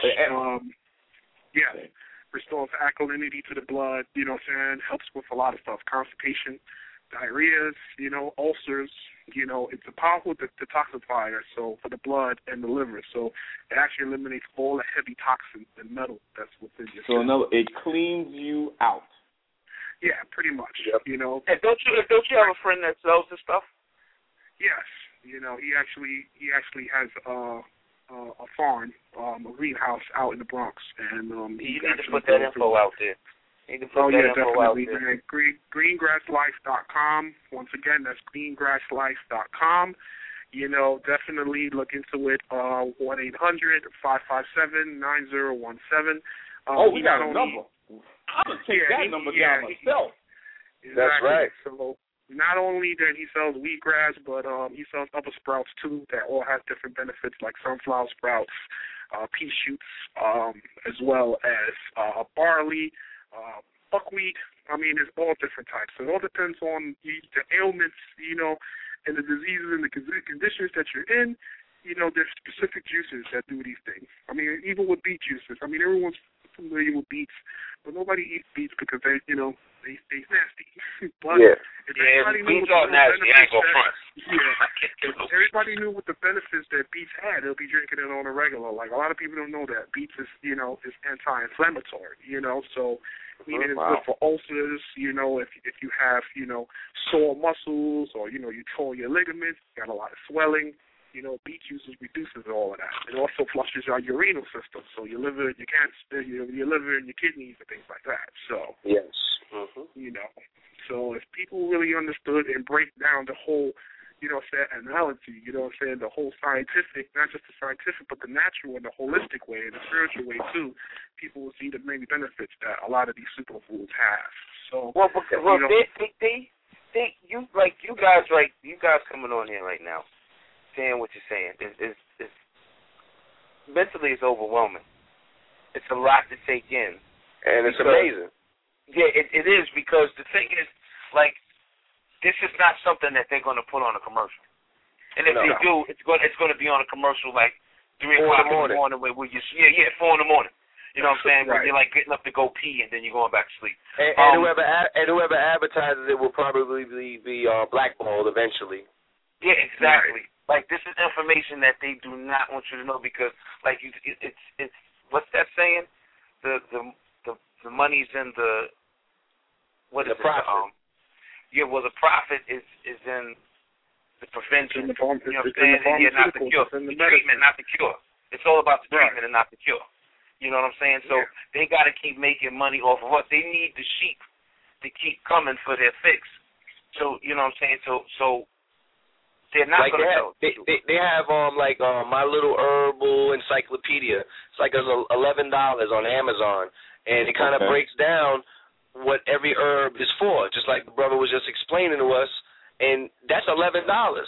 restores alkalinity to the blood. Helps with a lot of stuff: constipation, diarrheas, ulcers. It's a powerful detoxifier. So for the blood and the liver, so it actually eliminates all the heavy toxins and metal that's within your system. So it cleans you out. Yeah, pretty much. Yep. And don't you have a friend that sells this stuff? Yes, he actually has a farm, a greenhouse out in the Bronx, and you need to put that info out there. Definitely. Man. Greengrasslife.com. Once again, that's greengrasslife.com. Definitely look into it. 1-800-557-9017. We got a number. I'm gonna take that number down myself. Exactly. That's right. So. Not only that he sells wheatgrass, but he sells other sprouts too that all have different benefits, like sunflower sprouts, pea shoots, as well as barley, buckwheat. I mean, there's all different types. So it all depends on the ailments, and the diseases and the conditions that you're in. there's specific juices that do these things. I mean, even with beet juices. I mean, everyone's familiar with beets, but nobody eats beets because they taste nasty. But if everybody knew beets are nasty. I ain't gonna front. If everybody knew what the benefits that beets had, they'll be drinking it on a regular. Like, a lot of people don't know that beets is, is anti-inflammatory. So meaning it's good for ulcers. If you have, sore muscles or you tore your ligaments, got a lot of swelling. Beet juices reduces all of that. It also flushes your urinary system, so your liver, your liver and your kidneys and things like that. So yes, so if people really understood and break down the whole, analogy, the whole scientific, not just the scientific, but the natural and the holistic way and the spiritual way too, people will see the many benefits that a lot of these superfoods have. So you guys coming on here right now, saying what you're saying is mentally it's overwhelming. It's a lot to take in, and it's amazing. Yeah, it is, because the thing is, like, this is not something that they're going to put on a commercial. And if they do, it's going to be on a commercial like 3 o'clock in the morning where 4 in the morning. You know what I'm saying? Right. Where you're like getting up to go pee and then you're going back to sleep. And whoever advertises it will probably be blackballed eventually. Yeah, exactly. Right. Like, this is information that they do not want you to know, because, like, it's what's that saying? The money's in the profit. The profit is in the prevention. You know what I'm saying? Not the cure. The treatment, not the cure. It's all about the treatment and not the cure. You know what I'm saying? So they got to keep making money off of what they need. The sheep to keep coming for their fix. So you know what I'm saying? So they're not going to tell. They have My Little Herbal Encyclopedia. It's like $11 on Amazon, and it kind of breaks down what every herb is for, just like the brother was just explaining to us, and that's $11.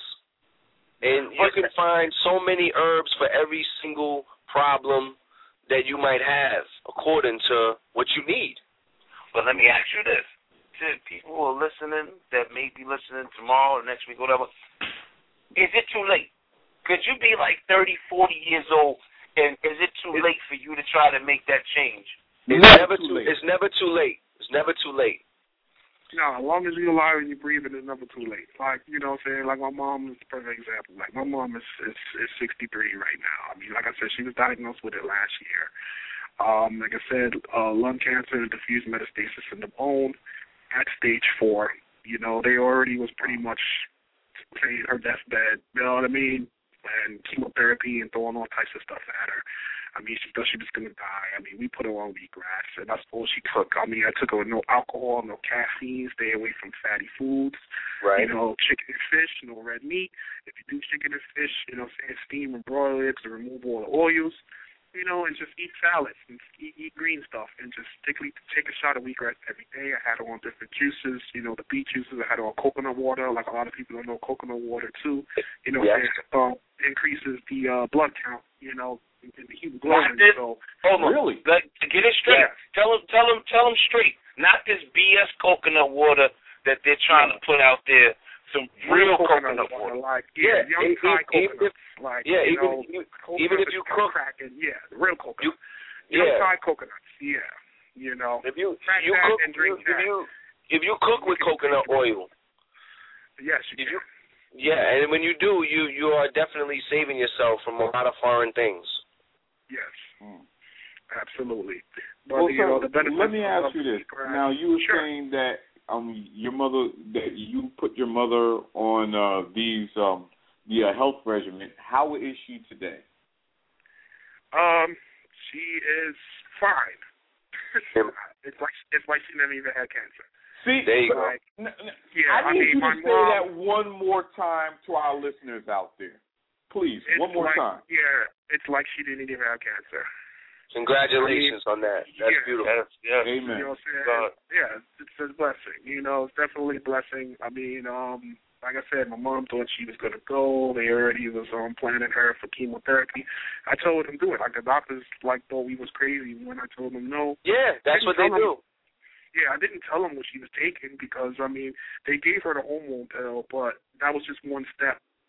And you can find so many herbs for every single problem that you might have according to what you need. Well, let me ask you this. To people who are listening, that may be listening tomorrow or next week, whatever, is it too late? Could you be like 30, 40 years old, and is it too late for you to try to make that change? It's never too late. It's never too late. It's never too late. No, as long as you're alive and you're breathing, it's never too late. Like, you know what I'm saying? Like, my mom is a perfect example. Like, my mom is 63 right now. I mean, like I said, she was diagnosed with it last year. Like I said, lung cancer, diffuse metastasis in the bone at stage 4. They already was pretty much saying her deathbed, you know what I mean? And chemotherapy and throwing all types of stuff at her. I mean, she thought she was going to die. I mean, we put her on wheatgrass, and that's all she took. I mean, I took her with no alcohol, no caffeine, stay away from fatty foods. Right. Chicken and fish, no red meat. If you do chicken and fish, steam and broil it to remove all the oils. And just eat salads and eat green stuff and just take a shot of wheatgrass every day. I had her on different juices, the beet juices. I had her on coconut water, like a lot of people don't know coconut water too. It increases the blood count, in the hemoglobin. So, really? Get it straight. Yeah. Tell them straight. Not this BS coconut water that they're trying to put out there. Some real coconut water. Like, young Thai coconuts. Even if you cook. Real coconut. Young Thai coconuts, If you cook and drink if you cook with coconut oil. Yes, you can. And when you do, you are definitely saving yourself from a lot of foreign things. Yes. Absolutely. But, the benefits. Let me ask you this. Now, you were saying that your mother, that you put your mother on the health regimen. How is she today? She is fine. It's like she never even had cancer. See, there you go. I need you to say that one more time to our listeners out there, please. One more time. Yeah, it's like she didn't even have cancer. Congratulations on that. That's beautiful. Yes. Amen. You know what I'm saying? It's a blessing. It's definitely a blessing. I mean, like I said, my mom thought she was going to go. They already was planning her for chemotherapy. I told them do it. Like, the doctors thought we was crazy when I told them no. Yeah, that's what they do. Yeah, I didn't tell them what she was taking because, I mean, they gave her the hormone pill, but that was just one step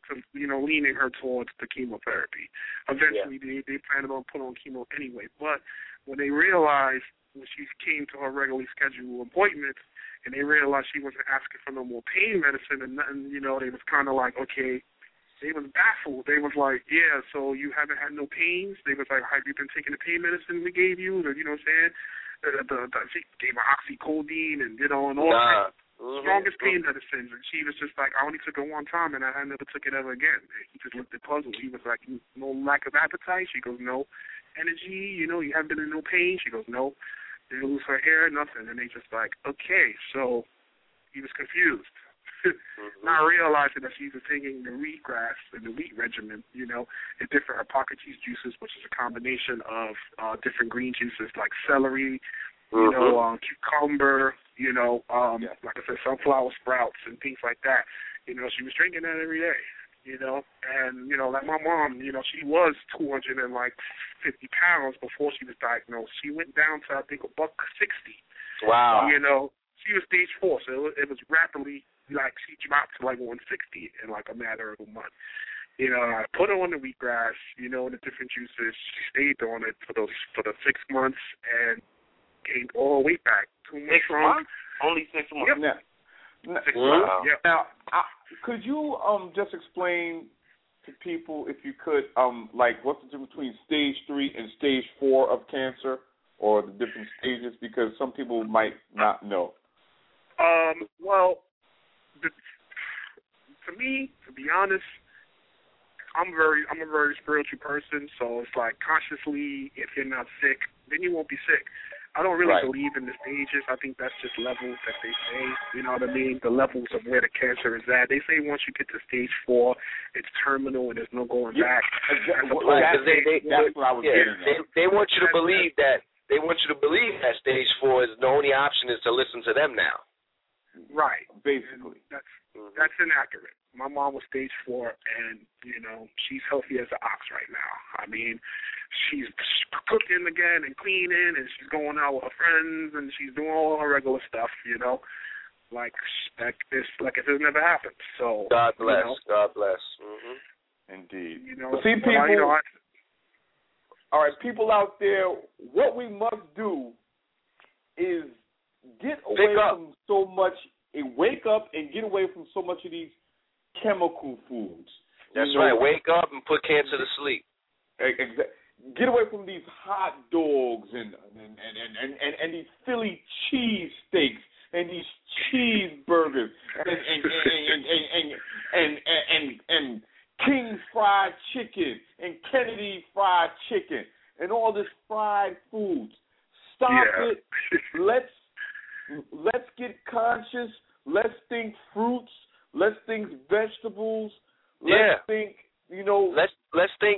leaning her towards the chemotherapy. Eventually, they planned on putting on chemo anyway. But when they realized, when she came to her regularly scheduled appointments, and they realized she wasn't asking for no more pain medicine and nothing, they was kind of like, okay. They was baffled. They was like, yeah, so you haven't had no pains? They was like, have you been taking the pain medicine we gave you? You know what I'm saying? She gave her oxycodone and did all and all. Strongest pain medicines. And she was just like, I only took it one time, and I never took it ever again. And he just looked at puzzled. He was like, no lack of appetite? She goes, no. Energy? You haven't been in no pain? She goes, no. Didn't lose her hair? Nothing. And they just like, okay. So he was confused. Not realizing that she was taking the wheatgrass and the wheat regimen, and different Hippocrates juices, which is a combination of different green juices like celery, cucumber, like I said, sunflower sprouts and things like that. She was drinking that every day, and, like my mom, she was 250 pounds before she was diagnosed. She went down to, I think, $160. Wow. She was stage 4, so it was rapidly, like, she dropped to like 160 in like a matter of a month. I put her on the wheatgrass, the different juices. She stayed on it for the 6 months and gained all her weight back. 2 months strong. Only 6 months. Yep. Wow. Yep. Now, could you just explain to people, if you could, like what's the difference between stage 3 and stage 4 of cancer, or the different stages, because some people might not know. Well, to me, to be honest, I'm a very spiritual person, so it's like consciously, if you're not sick, then you won't be sick. I don't really believe in the stages. I think that's just levels that they say, you know what I mean, the levels of where the cancer is at. They say once you get to stage 4, it's terminal and there's no going back. That's what I was getting at. They want you to believe that. They want you to believe that stage 4 is the only option is to listen to them now. Right. Basically. That's inaccurate. My mom was stage 4, and, she's healthy as an ox right now. I mean, she's cooking again and cleaning, and she's going out with her friends, and she's doing all her regular stuff, like if it never happened. So God bless. God bless. Mm-hmm. Indeed. See, people. All right, people out there, what we must do is get away from so much, wake up and get away from so much of these chemical foods. That's right. Wake up and put cancer to sleep. Get away from these hot dogs and these Philly cheese steaks and these cheeseburgers and King fried chicken and Kennedy fried chicken and all this fried foods. Stop it. Let's get conscious. Let's think fruits. Let's think vegetables. Let's think, Let's think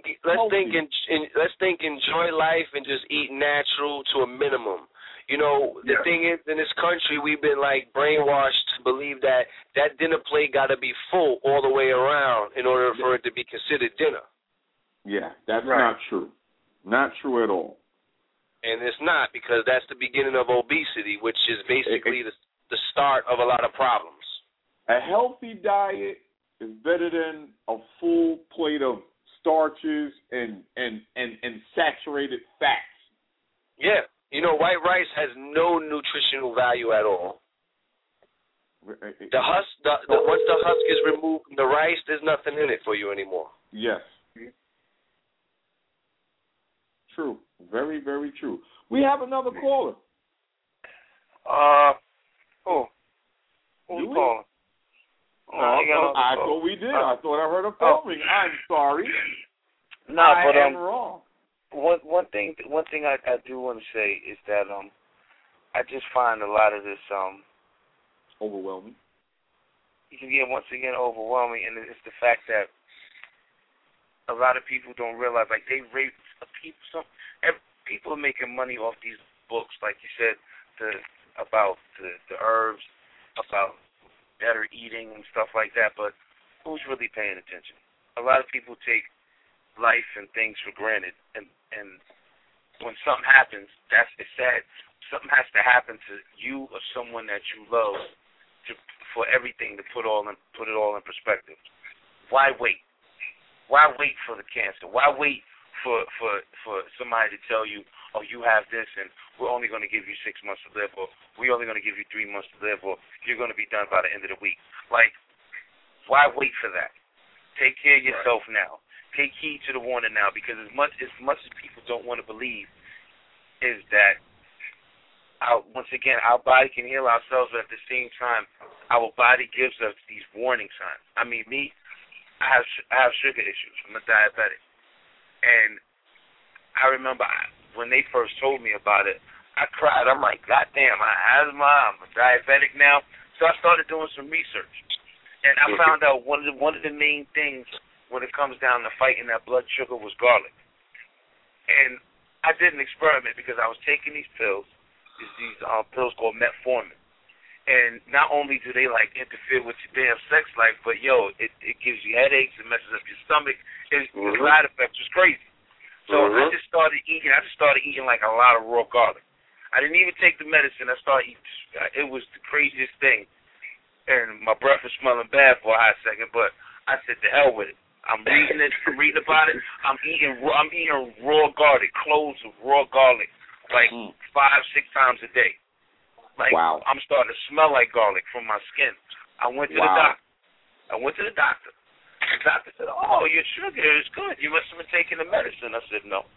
enjoy life and just eat natural to a minimum. The thing is, in this country, we've been like brainwashed to believe that dinner plate got to be full all the way around in order for it to be considered dinner. Yeah, that's not true. Not true at all. And it's not, because that's the beginning of obesity, which is basically the start of a lot of problems. A healthy diet is better than a full plate of starches and saturated fats. Yeah. White rice has no nutritional value at all. The husk, once the husk is removed from the rice, there's nothing in it for you anymore. Yes. True. Very, very true. We have another caller. Who's calling? I thought we did. I thought I heard a phone ring. I'm sorry. I am wrong. One thing I do want to say is that I just find a lot of this overwhelming. Once again overwhelming, and it's the fact that a lot of people don't realize, like, they rape people are making money off these books, like you said, about the herbs, about better eating and stuff like that, but who's really paying attention? A lot of people take life and things for granted, and when something happens, it's sad. Something has to happen to you or someone that you love for everything to put it all in perspective. why wait? Why wait for the cancer? Why wait for somebody to tell you, oh, you have this, and we're only going to give you 6 months to live, or we're only going to give you 3 months to live, or you're going to be done by the end of the week. Like, why wait for that? Take care of yourself now. Take heed to the warning now, because as much as people don't want to believe, is that once again, our body can heal ourselves, but at the same time, our body gives us these warning signs. I mean, me, I have sugar issues. I'm a diabetic. And I remember when they first told me about it, I cried. I'm like, God damn, I have asthma, I'm a diabetic now. So I started doing some research. And I found out one of the main things when it comes down to fighting that blood sugar was garlic. And I did an experiment because I was taking these pills, these pills called metformin. And not only do they like interfere with your damn sex life, but it gives you headaches, it messes up your stomach. The side effects was crazy. So I just started eating like a lot of raw garlic. I didn't even take the medicine. I started eating. It was the craziest thing. And my breath was smelling bad for a hot second, but I said, to hell with it. I'm reading about it. I'm eating raw garlic, cloves of raw garlic, like 5-6 times a day. Like, wow. I'm starting to smell like garlic from my skin. I went to the doctor. The doctor said, oh, your sugar is good. You must have been taking the medicine. I said, no.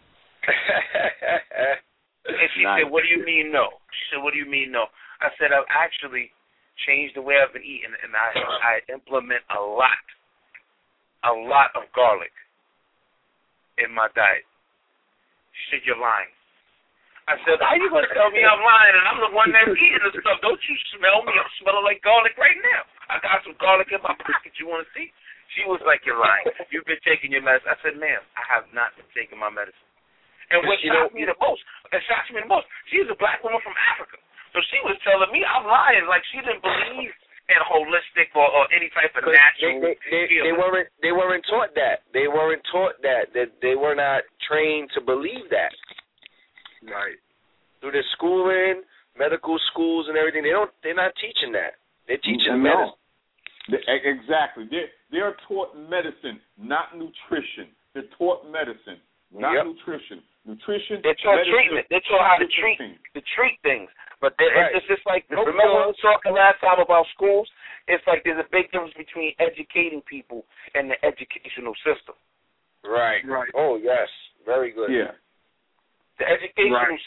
And she said, what do you mean no? She said, what do you mean no? I said, I've actually changed the way I've been eating, and I implement a lot of garlic in my diet. She said, you're lying. I said, how you going to tell me I'm lying and I'm the one that's eating this stuff? Don't you smell me? I'm smelling like garlic right now. I got some garlic in my pocket. You want to see? She was like, you're lying. You've been taking your medicine. I said, ma'am, I have not been taking my medicine. And what shocked me the most, she's a black woman from Africa. So she was telling me I'm lying, like she didn't believe in holistic or any type of natural healing. They weren't taught that. They weren't taught that. They were not trained to believe that. Right. Through their schooling, medical schools and everything, they're not teaching that. They're teaching medicine. Exactly. They're taught medicine, not nutrition. They're taught medicine, not nutrition. Nutrition. They're taught treatment. They're taught how to treat things. But it's just like, remember we were talking last time about schools? It's like there's a big difference between educating people and the educational system. Right. Oh, yes. Very good. Yeah. The educational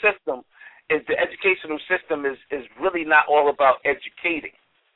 system is really not all about educating,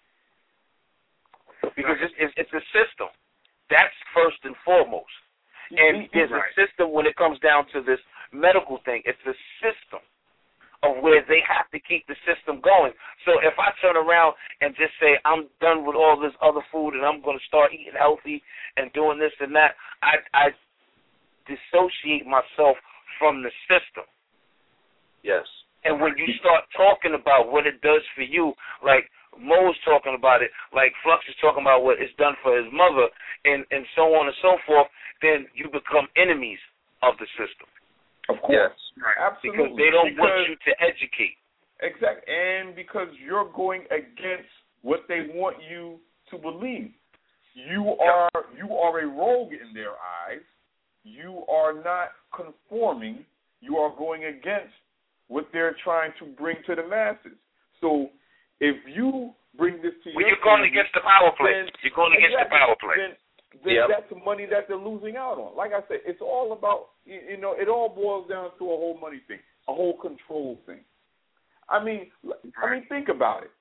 because it's a system. That's first and foremost. And there's a system when it comes down to this medical thing. It's a system of where they have to keep the system going. So if I turn around and just say I'm done with all this other food and I'm going to start eating healthy and doing this and that, I dissociate myself from the system. Yes. And when you start talking about what it does for you, like Mo's talking about it, like Flux is talking about what it's done for his mother, and so on and so forth, then you become enemies of the system. Of course. Yes. Right. Absolutely. Because they don't want you to educate. Exactly. And because you're going against what they want you to believe. You are a rogue in their eyes. You are not conforming. You are going against what they're trying to bring to the masses. So if you bring this to you're going against the power play. You're going against the power play. Then that's the money that they're losing out on. Like I said, it's all about, it all boils down to a whole money thing, a whole control thing. I mean, think about it.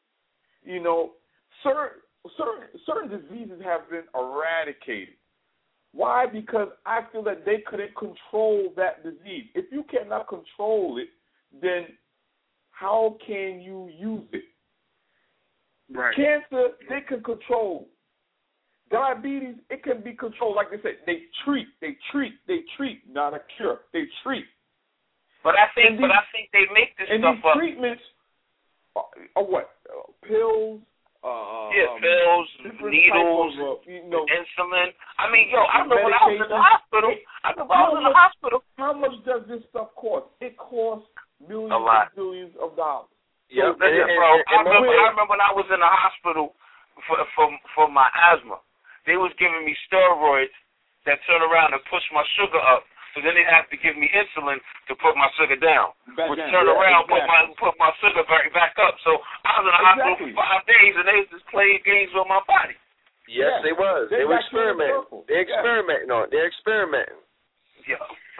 Certain diseases have been eradicated. Why? Because I feel that they couldn't control that disease. If you cannot control it, then how can you use it? Right. Cancer, they can control. Diabetes, it can be controlled. Like they said, they treat, not a cure. They treat. But I think they make this stuff up. And these treatments are what? Pills? Pills, needles, insulin. I mean, I remember when I was in the hospital. How much does this stuff cost? It costs millions and billions of dollars. Yeah, listen, bro. I remember when I was in the hospital for my asthma. they was giving me steroids that turn around and push my sugar up. So then they have to give me insulin to put my sugar down. Which turn around, exactly. put my sugar back up. So I was in the hospital for 5 days, and they was just playing games with my body. Yes, they was. They were experimenting. They're experimenting on it. They're experimenting. Yeah.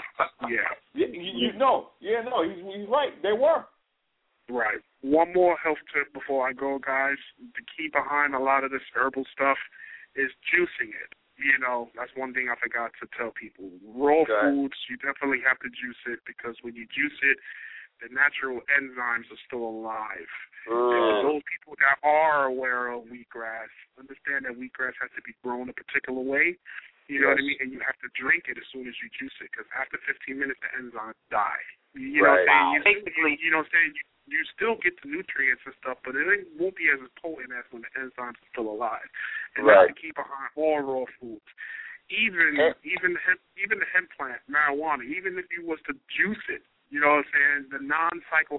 He's right. They were. Right. One more health tip before I go, guys. The key behind a lot of this herbal stuff is juicing it. You know, that's one thing I forgot to tell people. Raw foods, you definitely have to juice it, because when you juice it, the natural enzymes are still alive. And for those people that are aware of wheatgrass, understand that wheatgrass has to be grown a particular way. You know what I mean? And you have to drink it as soon as you juice it, because after 15 minutes, the enzymes die. You know what I'm saying? Basically, you know what I'm saying? You still get the nutrients and stuff, but it won't be as potent as when the enzymes are still alive. And that's the key behind all raw foods. Even the hemp plant, marijuana, even if you was to juice it, you know what I'm saying, the non-cycle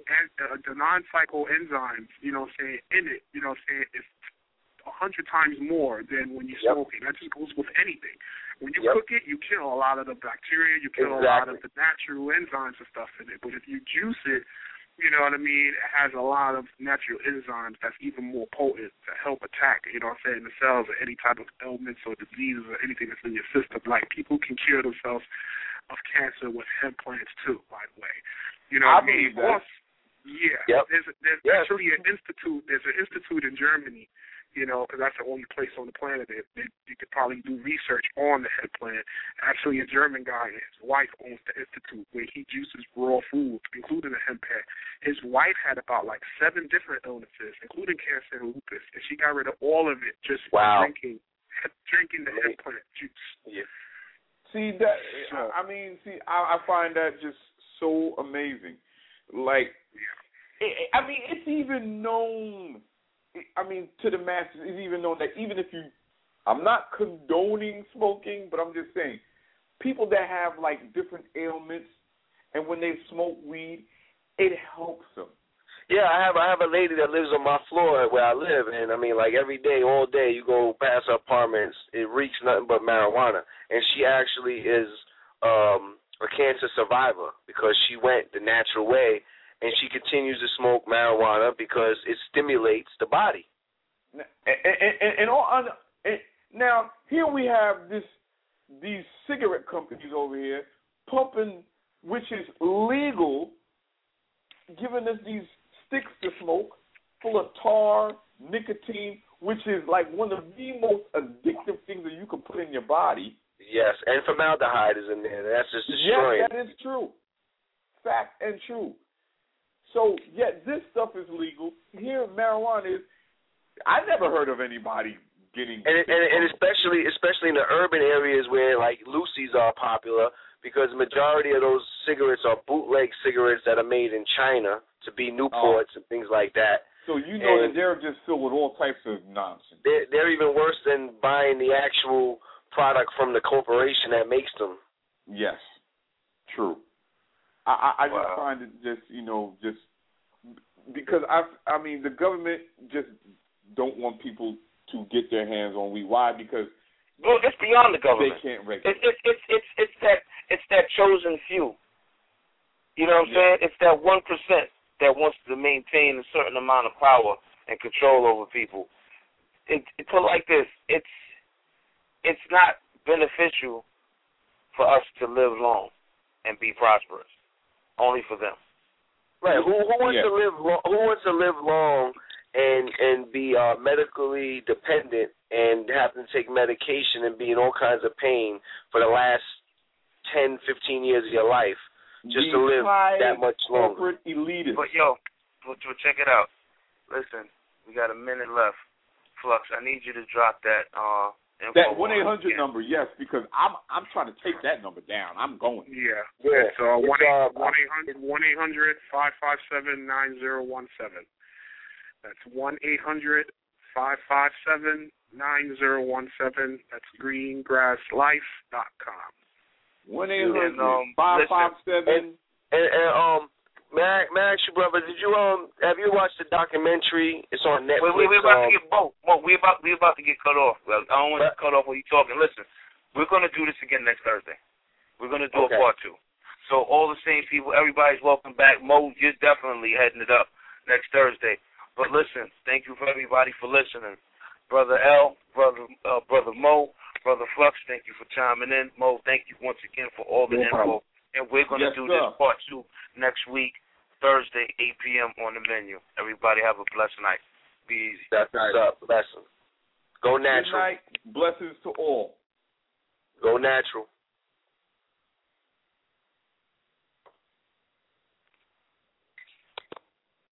enzymes, you know what I'm saying, in it, you know what I'm saying, is 100 times more than when you're smoking. That just goes with anything. When you cook it, you kill a lot of the bacteria, you kill a lot of the natural enzymes and stuff in it. But if you juice it, you know what I mean, it has a lot of natural enzymes that's even more potent to help attack, you know what I'm saying, the cells or any type of ailments or diseases or anything that's in your system. Like, people can cure themselves of cancer with hemp plants too, by the way. You know what I mean? There's actually an institute. There's an institute in Germany, you know, because that's the only place on the planet that you could probably do research on the hemp plant. Actually, a German guy and his wife owns the institute where he juices raw foods, including the hemp plant. His wife had about 7 different illnesses, including cancer and lupus, and she got rid of all of it just by drinking the hemp plant juice. Yeah. See that? I find that just so amazing. It's even known. To the masses, it's even known that even if I'm not condoning smoking, but I'm just saying, people that have different ailments, and when they smoke weed, it helps them. Yeah, I have a lady that lives on my floor where I live, and every day, all day, you go past her apartments, it reeks nothing but marijuana, and she actually is a cancer survivor because she went the natural way. And she continues to smoke marijuana because it stimulates the body. Now, here we have these cigarette companies over here pumping, which is legal, giving us these sticks to smoke full of tar, nicotine, which is one of the most addictive things that you can put in your body. Yes, and formaldehyde is in there. That's just destroying. Yes, that is true. Fact and true. So, yet this stuff is legal. Here, marijuana is. I never heard of anybody getting. And especially in the urban areas where Lucy's are popular, because the majority of those cigarettes are bootleg cigarettes that are made in China to be Newports and things like that. So you know that they're just filled with all types of nonsense. They're even worse than buying the actual product from the corporation that makes them. Yes, true. I just find it just because the government just don't want people to get their hands on weed. Why? Because it's beyond the government. They can't regulate. It's that chosen few. You know what I'm saying? It's that 1% that wants to maintain a certain amount of power and control over people. Put it like this: it's not beneficial for us to live long and be prosperous. Only for them. Right. Who wants to live long? Who wants to live long and be medically dependent and have to take medication and be in all kinds of pain for the last 10, 15 years of your life just to live that much longer? But check it out. Listen, we got a minute left. Flux, I need you to drop that. That 1-800 number, yes, because I'm trying to take that number down. I'm going. Yeah. So 1-800-557-9017. That's 1-800-557-9017. That's greengrasslife.com. 1-800-557. And may I ask you brother, have you watched the documentary? It's on Netflix. We're about to get both. We're about to get cut off. Well, I don't want to cut off while you're talking. Listen, we're going to do this again next Thursday. We're going to do a part 2. So all the same people, everybody's welcome back. Mo, you're definitely heading it up next Thursday. But listen, thank you for everybody for listening. Brother L, Brother Mo, Brother Flux, thank you for chiming in. Mo, thank you once again for all the info. And we're going to do this part 2 next week, Thursday, 8 p.m. on the menu. Everybody have a blessed night. Be easy. That's what's up. Blessings. Go natural. Good night. Blessings to all. Go natural.